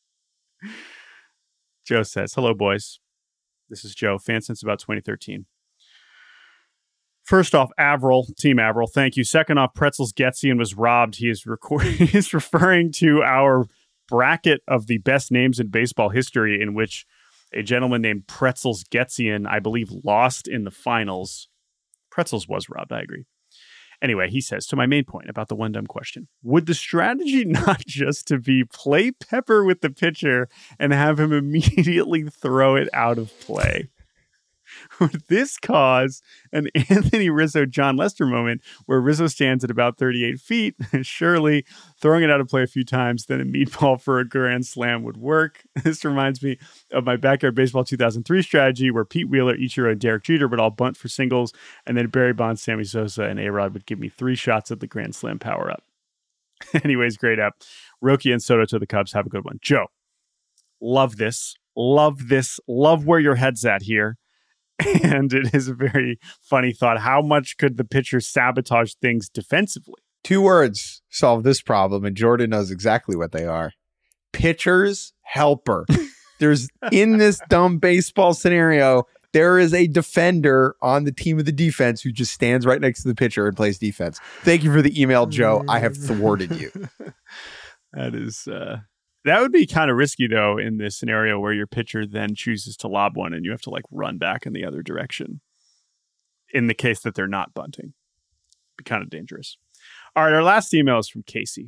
Joe says, hello, boys. This is Joe, fan since about twenty thirteen. First off, Averill, Team Averill, thank you. Second off, Pretzels Getzian was robbed. He is, record- he is referring to our bracket of the best names in baseball history, in which a gentleman named Pretzels Getzian, I believe, lost in the finals. Pretzels was robbed, I agree. Anyway, he says, to my main point about the one dumb question, would the strategy not just to be play Pepper with the pitcher and have him immediately throw it out of play? would this cause an Anthony Rizzo John Lester moment where Rizzo stands at about thirty-eight feet, surely throwing it out of play a few times, then a meatball for a grand slam would work? This reminds me of my Backyard Baseball two thousand three strategy where Pete Wheeler, Ichiro, and Derek Jeter would all bunt for singles, and then Barry Bonds, Sammy Sosa, and A-Rod would give me three shots at the grand slam power-up. Anyways, great app. Roki and Soto to the Cubs. Have a good one. Joe, love this. Love this. Love where your head's at here. And it is a very funny thought. How much could the pitcher sabotage things defensively? Two words solve this problem, and Jordan knows exactly what they are. Pitcher's helper. There's, in this dumb baseball scenario, there is a defender on the team of the defense who just stands right next to the pitcher and plays defense. Thank you for the email, Joe. I have thwarted you. That is... uh That would be kind of risky, though, in this scenario where your pitcher then chooses to lob one and you have to like run back in the other direction. In the case that they're not bunting, it'd be kind of dangerous. All right, our last email is from Casey.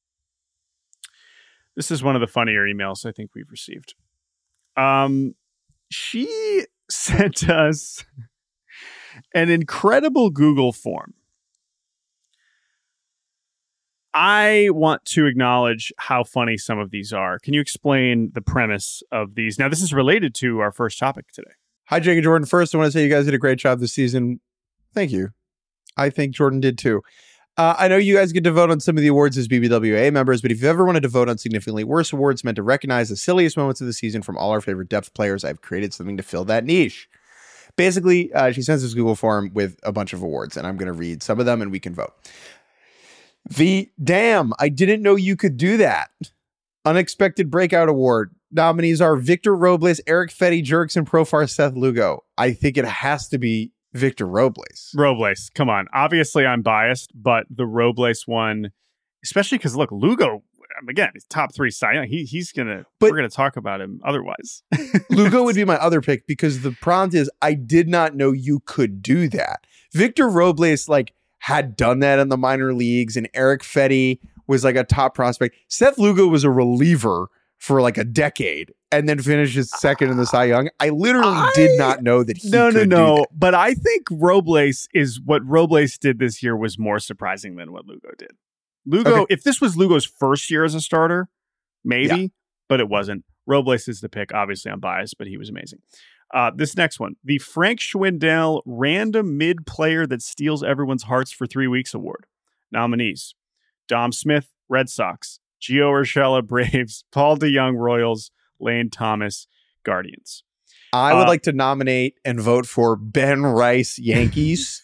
This is one of the funnier emails I think we've received. Um, she sent us an incredible Google form. I want to acknowledge how funny some of these are. Can you explain the premise of these? Now, this is related to our first topic today. Hi, Jake and Jordan. First, I want to say you guys did a great job this season. Thank you. I think Jordan did too. Uh, I know you guys get to vote on some of the awards as B B W A members, but if you ever wanted to vote on significantly worse awards meant to recognize the silliest moments of the season from all our favorite depth players, I've created something to fill that niche. Basically, uh, she sends this Google form with a bunch of awards, and I'm going to read some of them and we can vote. The damn, I didn't know you could do that. Unexpected Breakout Award. Nominees are Victor Robles, Eric Fetty, Jurickson Profar, Seth Lugo. I think it has to be Victor Robles. Robles, come on. Obviously, I'm biased, but the Robles one, especially because, look, Lugo, again, he's top three Cy Young. He, he's going to, we're going to talk about him otherwise. Lugo would be my other pick because the prompt is, I did not know you could do that. Victor Robles, like, had done that in the minor leagues, and Eric Fetty was like a top prospect. Seth Lugo was a reliever for like a decade and then finished his second in the Cy Young. I literally I, did not know that he no, could no, no. do that. But I think Robles is what Robles did this year was more surprising than what Lugo did. Lugo, okay. If this was Lugo's first year as a starter, maybe, yeah. But it wasn't. Robles is the pick. Obviously, I'm biased, but he was amazing. Uh, this next one, the Frank Schwindel Random Mid Player That Steals Everyone's Hearts for Three Weeks Award. Nominees: Dom Smith, Red Sox; Gio Urshela, Braves; Paul DeYoung, Royals; Lane Thomas, Guardians. I would uh, like to nominate and vote for Ben Rice, Yankees.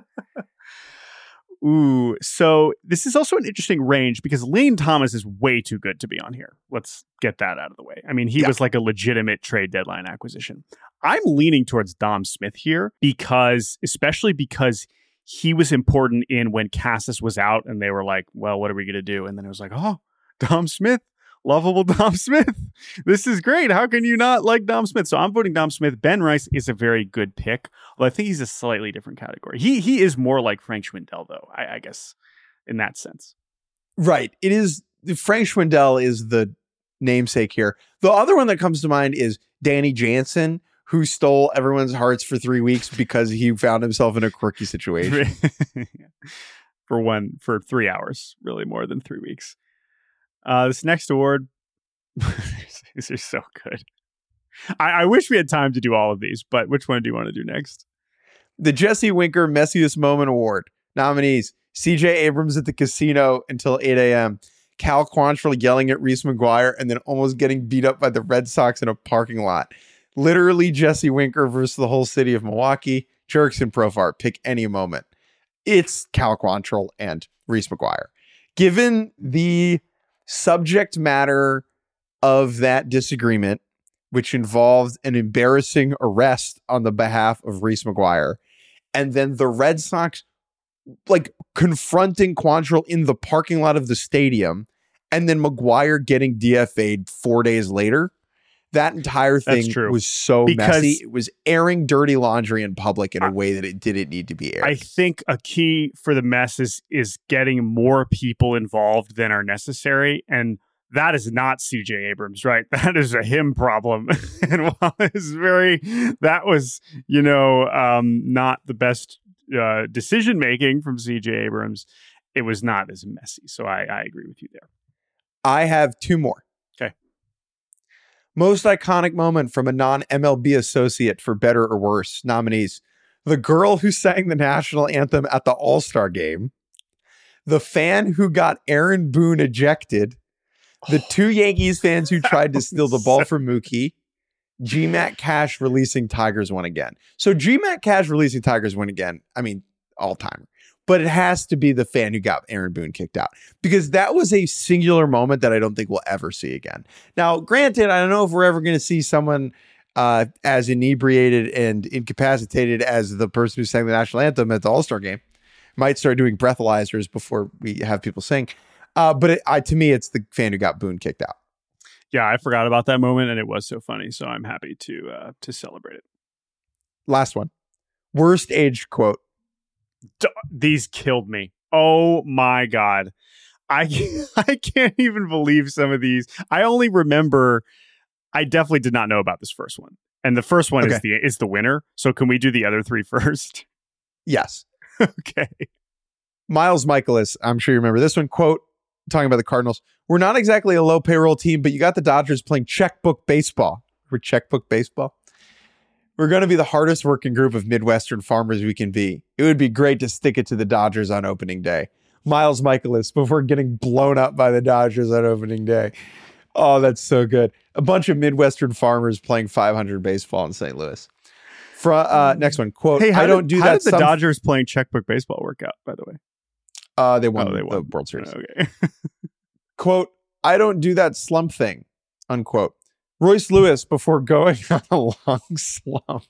Ooh, so this is also an interesting range because Lane Thomas is way too good to be on here. Let's get that out of the way. I mean, he yeah. was like a legitimate trade deadline acquisition. I'm leaning towards Dom Smith here because, especially because he was important in when Cassis was out and they were like, well, what are we going to do? And then it was like, oh, Dom Smith. Lovable Dom Smith. This is great. How can you not like Dom Smith? So I'm voting Dom Smith. Ben Rice is a very good pick. Well, I think he's a slightly different category. He he is more like Frank Schwindel, though, I, I guess, in that sense. Right. It is. Frank Schwindel is the namesake here. The other one that comes to mind is Danny Jansen, who stole everyone's hearts for three weeks because he found himself in a quirky situation. for one, for three hours, really more than three weeks. Uh, this next award, these are so good. I, I wish we had time to do all of these, but which one do you want to do next? The Jesse Winker Messiest Moment Award. Nominees: C J Abrams at the casino until eight a.m., Cal Quantrill yelling at Reese McGuire and then almost getting beat up by the Red Sox in a parking lot. Literally Jesse Winker versus the whole city of Milwaukee. Jurickson Profar, pick any moment. It's Cal Quantrill and Reese McGuire. Given the subject matter of that disagreement, which involved an embarrassing arrest on the behalf of Reese McGuire, and then the Red Sox like confronting Quantrill in the parking lot of the stadium, and then McGuire getting D F A'd four days later. That entire thing was so because messy. It was airing dirty laundry in public in a I, way that it didn't need to be aired. I think a key for the mess is, is getting more people involved than are necessary. And that is not C J Abrams, right? That is a him problem. And while it's very, that was, you know, um, not the best uh, decision making from C J Abrams, it was not as messy. So I, I agree with you there. I have two more. Okay. Most iconic moment from a non-M L B associate, for better or worse. Nominees: the girl who sang the national anthem at the All-Star game, the fan who got Aaron Boone ejected, the two Yankees fans who tried to steal the ball from Mookie, G Mac Cash releasing Tigers win again. So G Mac Cash releasing Tigers win again, I mean, all-timer. But it has to be the fan who got Aaron Boone kicked out, because that was a singular moment that I don't think we'll ever see again. Now, granted, I don't know if we're ever going to see someone uh, as inebriated and incapacitated as the person who sang the national anthem at the All-Star game. Might start doing breathalyzers before we have people sing. Uh, but it, I, to me, it's the fan who got Boone kicked out. Yeah, I forgot about that moment, and it was so funny. So I'm happy to uh, to celebrate it. Last one. Worst aged quote. D- these killed me. Oh my God. I, I can't even believe some of these. I only remember, I definitely did not know about this first one. And the first one okay. is the is the winner. So can we do the other three first? Yes. Okay. Miles Michaelis, I'm sure you remember this one. Quote, talking about the Cardinals: we're not exactly a low payroll team, but you got the Dodgers playing checkbook baseball. We're checkbook baseball. We're going to be the hardest working group of Midwestern farmers we can be. It would be great to stick it to the Dodgers on opening day. Miles Michaelis before getting blown up by the Dodgers on opening day. Oh, that's so good. A bunch of Midwestern farmers playing five hundred baseball in Saint Louis. For, uh, next one, quote, hey, I don't did, do how that. How did the some... Dodgers playing checkbook baseball work out, by the way? Uh, they won, oh, they the won. World Series. Okay. Quote, I don't do that slump thing, unquote. Royce Lewis before going on a long slump.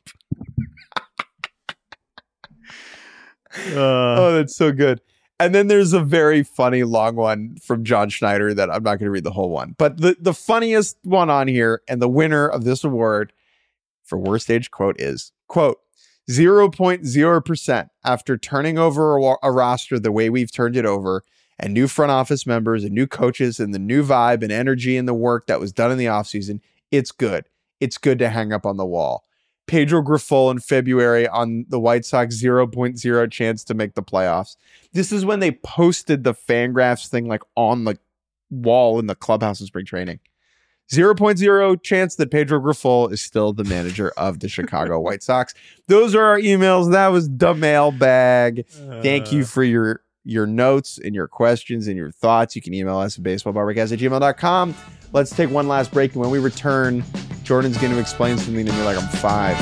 uh, oh, that's so good. And then there's a very funny long one from John Schneider that I'm not going to read the whole one. But the, the funniest one on here, and the winner of this award for worst age quote is, quote, zero point zero percent after turning over a, a roster the way we've turned it over, and new front office members and new coaches and the new vibe and energy and the work that was done in the offseason, it's good. It's good to hang up on the wall. Pedro Grifol in February on the White Sox zero point zero chance to make the playoffs. This is when they posted the Fangraphs thing like on the wall in the clubhouse in spring training. zero point zero chance that Pedro Grifol is still the manager of the Chicago White Sox. Those are our emails. That was the mailbag. Uh, Thank you for your your notes and your questions and your thoughts. You can email us at baseballbarbacast at gmail dot com. Let's take one last break. And when we return, Jordan's going to explain something to me like I'm five.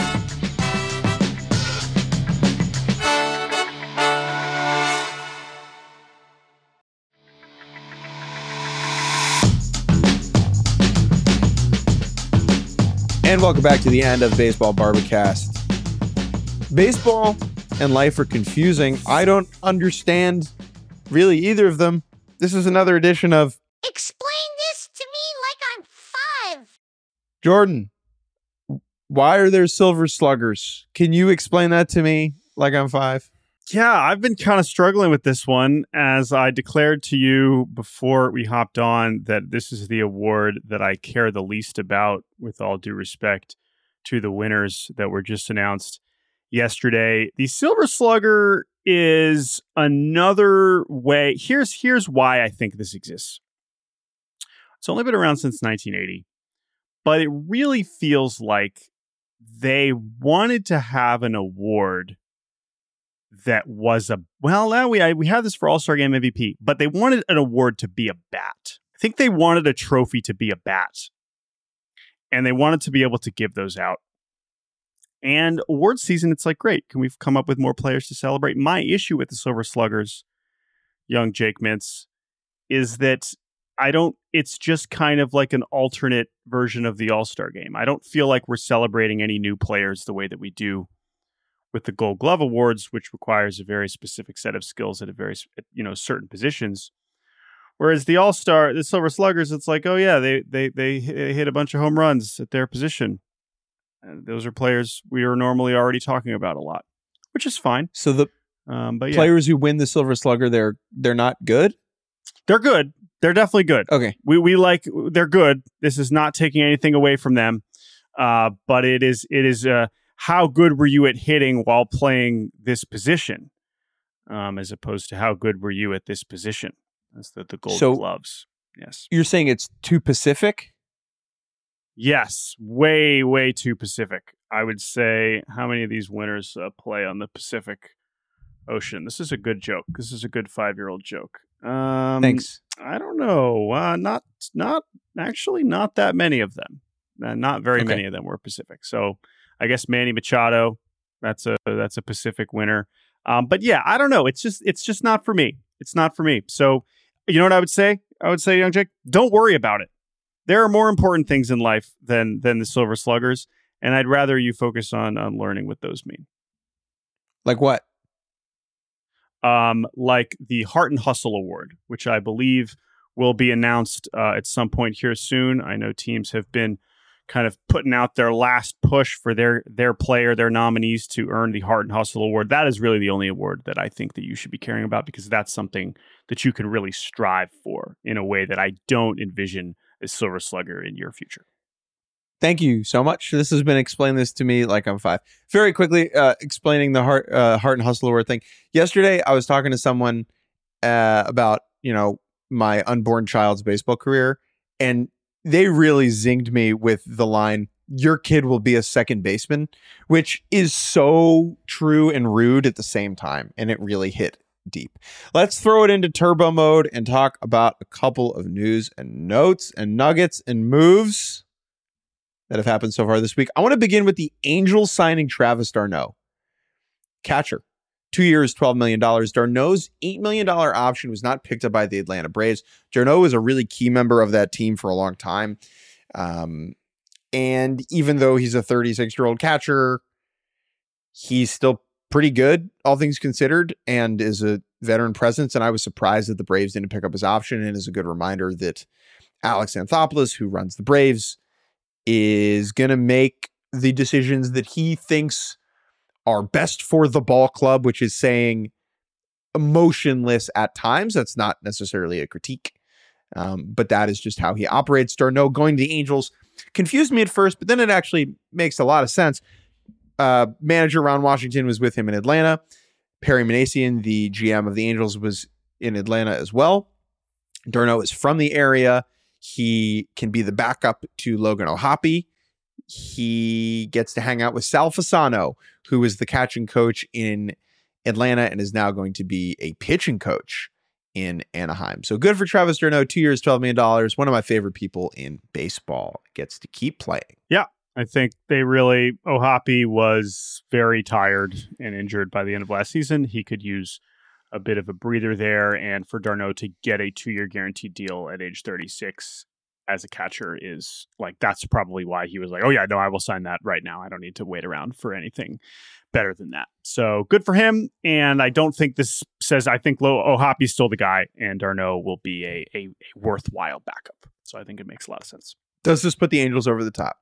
And welcome back to the end of Baseball Barbacast. Baseball and life are confusing. I don't understand really either of them. This is another edition of Explain this to me like I'm five. Jordan, why are there silver sluggers? Can you explain that to me like I'm five? Yeah, I've been kind of struggling with this one, as I declared to you before we hopped on that this is the award that I care the least about, with all due respect to the winners that were just announced yesterday. The Silver Slugger is another way. Here's, here's why I think this exists. It's only been around since nineteen eighty, but it really feels like they wanted to have an award that was a, well, now we I, we have this for All-Star Game M V P, but they wanted an award to be a bat. I think they wanted a trophy to be a bat, and they wanted to be able to give those out. And award season, it's like, great, can we come up with more players to celebrate? My issue with the Silver Sluggers, young Jake Mintz, is that I don't, it's just kind of like an alternate version of the All-Star Game. I don't feel like we're celebrating any new players the way that we do with the Gold Glove Awards, which requires a very specific set of skills at a very, you know, certain positions. Whereas the All-Star, the Silver Sluggers, it's like, oh yeah, they they they hit a bunch of home runs at their position. And those are players we are normally already talking about a lot, which is fine. So the um, but yeah. players who win the Silver Slugger, they're they're not good? They're good. They're definitely good. Okay. We we like they're good. This is not taking anything away from them. Uh, but it is it is uh, how good were you at hitting while playing this position, um, as opposed to how good were you at this position. That's the, the Gold So- Gloves. Yes. You're saying it's too Pacific? Yes. Way, way too Pacific. I would say how many of these winners uh, play on the Pacific Ocean? This is a good joke. This is a good five-year-old joke. Um, Thanks. I don't know. Uh, not, not actually, not that many of them. Uh, not very Okay. many of them were Pacific. So I guess Manny Machado, that's a that's a Pacific winner. Um, but yeah, I don't know. It's just it's just not for me. It's not for me. So you know what I would say? I would say, young Jake, don't worry about it. There are more important things in life than than the Silver Sluggers, and I'd rather you focus on on learning what those mean. Like what? Um, like the Heart and Hustle Award, which I believe will be announced uh, at some point here soon. I know teams have been kind of putting out their last push for their their player, their nominees to earn the Heart and Hustle Award. That is really the only award that I think that you should be caring about, because that's something that you can really strive for in a way that I don't envision a Silver Slugger in your future. Thank you so much. This has been explained this to me like I'm five. Very quickly, uh, explaining the heart, uh, heart and hustle award thing. Yesterday, I was talking to someone uh, about, you know, my unborn child's baseball career, and they really zinged me with the line, "Your kid will be a second baseman," which is so true and rude at the same time, and it really hit deep. Let's throw it into turbo mode and talk about a couple of news and notes and nuggets and moves that have happened so far this week. I want to begin with the Angels signing Travis d'Arnaud, catcher. Two years, twelve million dollars. d'Arnaud's eight million dollars option was not picked up by the Atlanta Braves. d'Arnaud was a really key member of that team for a long time. Um, and even though he's a thirty-six-year-old catcher, he's still pretty good, all things considered, and is a veteran presence. And I was surprised that the Braves didn't pick up his option, and is a good reminder that Alex Anthopoulos, who runs the Braves, is going to make the decisions that he thinks are best for the ball club, which is saying emotionless at times. That's not necessarily a critique, um, but that is just how he operates. d'Arnaud going to the Angels confused me at first, but then it actually makes a lot of sense. Uh, manager Ron Washington was with him in Atlanta. Perry Minasian, the G M of the Angels, was in Atlanta as well. d'Arnaud is from the area. He can be the backup to Logan O'Hoppe. He gets to hang out with Sal Fasano, who is the catching coach in Atlanta and is now going to be a pitching coach in Anaheim. So good for Travis d'Arnaud. Two years, twelve million dollars. One of my favorite people in baseball. Gets to keep playing. Yeah, I think they really, O'Hoppe was very tired and injured by the end of last season. He could use a bit of a breather there, and for d'Arnaud to get a two-year guaranteed deal at age thirty-six as a catcher is like, that's probably why he was like, oh yeah, no, I will sign that right now. I don't need to wait around for anything better than that. So good for him. And I don't think this says, I think Lo O'Hoppe's still the guy, and d'Arnaud will be a, a, a worthwhile backup. So I think it makes a lot of sense. Does this put the Angels over the top?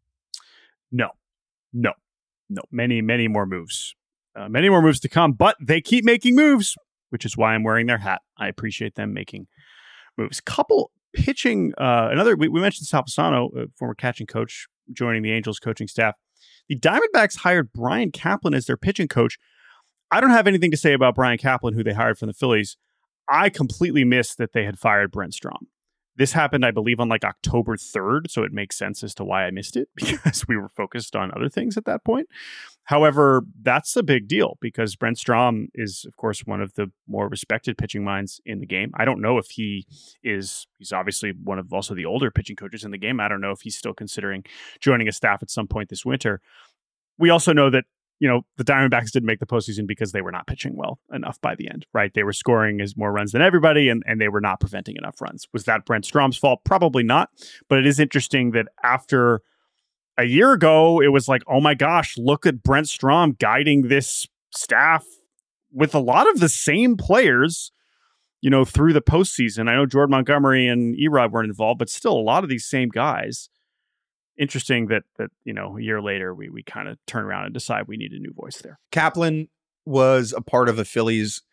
No, no, no. Many, many more moves. Uh, many more moves to come, but they keep making moves, which is why I'm wearing their hat. I appreciate them making moves. Couple pitching, uh, another, we, we mentioned Sal Fasano, uh, former catching coach, joining the Angels coaching staff. The Diamondbacks hired Brian Kaplan as their pitching coach. I don't have anything to say about Brian Kaplan, who they hired from the Phillies. I completely missed that they had fired Brent Strom. This happened, I believe, on like October third, so it makes sense as to why I missed it, because we were focused on other things at that point. However, that's a big deal, because Brent Strom is, of course, one of the more respected pitching minds in the game. I don't know if he is, he's obviously one of also the older pitching coaches in the game. I don't know if he's still considering joining a staff at some point this winter. We also know that, you know, the Diamondbacks didn't make the postseason because they were not pitching well enough by the end, right? They were scoring as more runs than everybody, and, and they were not preventing enough runs. Was that Brent Strom's fault? Probably not. But it is interesting that after a year ago, it was like, oh my gosh, look at Brent Strom guiding this staff with a lot of the same players, you know, through the postseason. I know Jordan Montgomery and Erod weren't involved, but still a lot of these same guys. Interesting that, that you know, a year later, we we kind of turn around and decide we need a new voice there. Kaplan was a part of a Phillies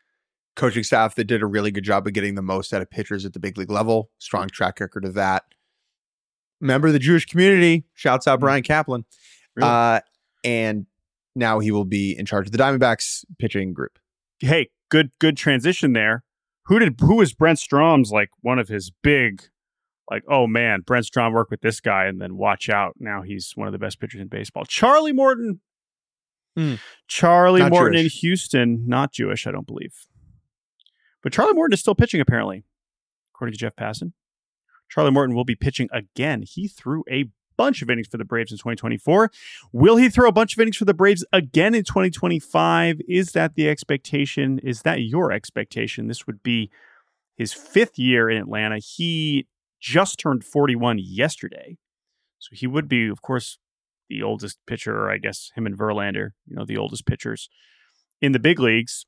coaching staff that did a really good job of getting the most out of pitchers at the big league level. Strong track record of that. Member of the Jewish community. Shouts out Brian Kaplan. Really? Uh, and now he will be in charge of the Diamondbacks pitching group. Hey, good good transition there. Who did who was Brent Strom's like one of his big, like, oh man, Brent Strom worked with this guy, and then watch out, now he's one of the best pitchers in baseball. Charlie Morton. Hmm. Charlie Not Morton Jewish. in Houston, not Jewish, I don't believe. But Charlie Morton is still pitching, apparently, according to Jeff Passan. Charlie Morton will be pitching again. He threw a bunch of innings for the Braves in twenty twenty-four. Will he throw a bunch of innings for the Braves again in twenty twenty-five? Is that the expectation? Is that your expectation? This would be his fifth year in Atlanta. He just turned forty-one yesterday. So he would be, of course, the oldest pitcher, or I guess him and Verlander, you know, the oldest pitchers in the big leagues.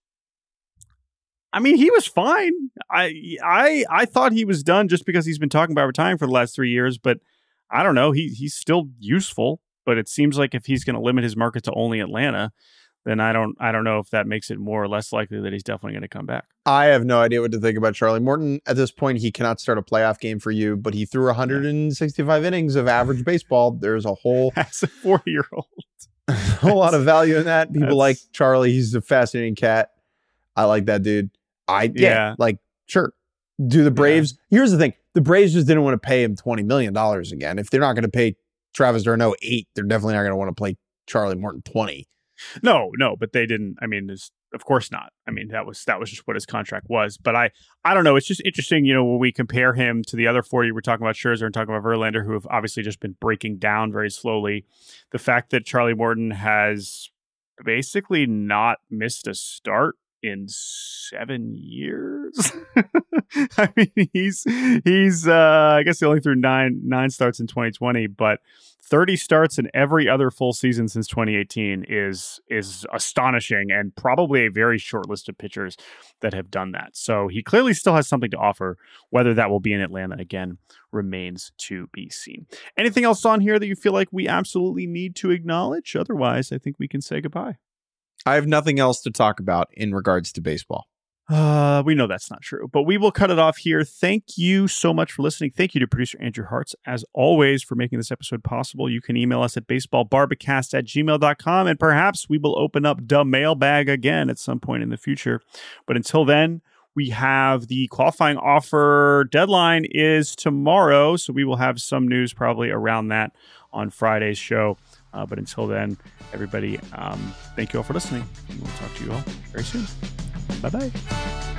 I mean, he was fine. I I I thought he was done just because he's been talking about retiring for the last three years, but I don't know. He he's still useful, but it seems like if he's going to limit his market to only Atlanta, then I don't I don't know if that makes it more or less likely that he's definitely going to come back. I have no idea what to think about Charlie Morton. At this point, he cannot start a playoff game for you, but he threw one hundred sixty-five innings of average baseball. There's a whole, As a four-year-old. a whole lot of value in that. People That's- like Charlie. He's a fascinating cat. I like that dude. I, yeah, Yeah. like, sure. Do the Braves. Here's the thing. The Braves just didn't want to pay him twenty million dollars again. If they're not going to pay Travis d'Arnaud eight, they're definitely not going to want to play Charlie Morton twenty. No, no, but they didn't. I mean, there's, of course not. I mean, that was that was just what his contract was. But I, I don't know. It's just interesting, you know, when we compare him to the other forty. We're talking about Scherzer and talking about Verlander, who have obviously just been breaking down very slowly. The fact that Charlie Morton has basically not missed a start in seven years. I mean, he's he's. Uh, I guess he only threw nine nine starts in twenty twenty, but thirty starts in every other full season since twenty eighteen is is astonishing, and probably a very short list of pitchers that have done that. So he clearly still has something to offer. Whether that will be in Atlanta again remains to be seen. Anything else on here that you feel like we absolutely need to acknowledge? Otherwise, I think we can say goodbye. I have nothing else to talk about in regards to baseball. Uh, we know that's not true, but we will cut it off here. Thank you so much for listening. Thank you to producer Andrew Hartz, as always, for making this episode possible. You can email us at baseballbarbacast at gmail dot com, and perhaps we will open up the mailbag again at some point in the future. But until then, we have the qualifying offer deadline is tomorrow, so we will have some news probably around that on Friday's show. Uh, but until then, everybody, um, thank you all for listening. We'll talk to you all very soon. Bye-bye.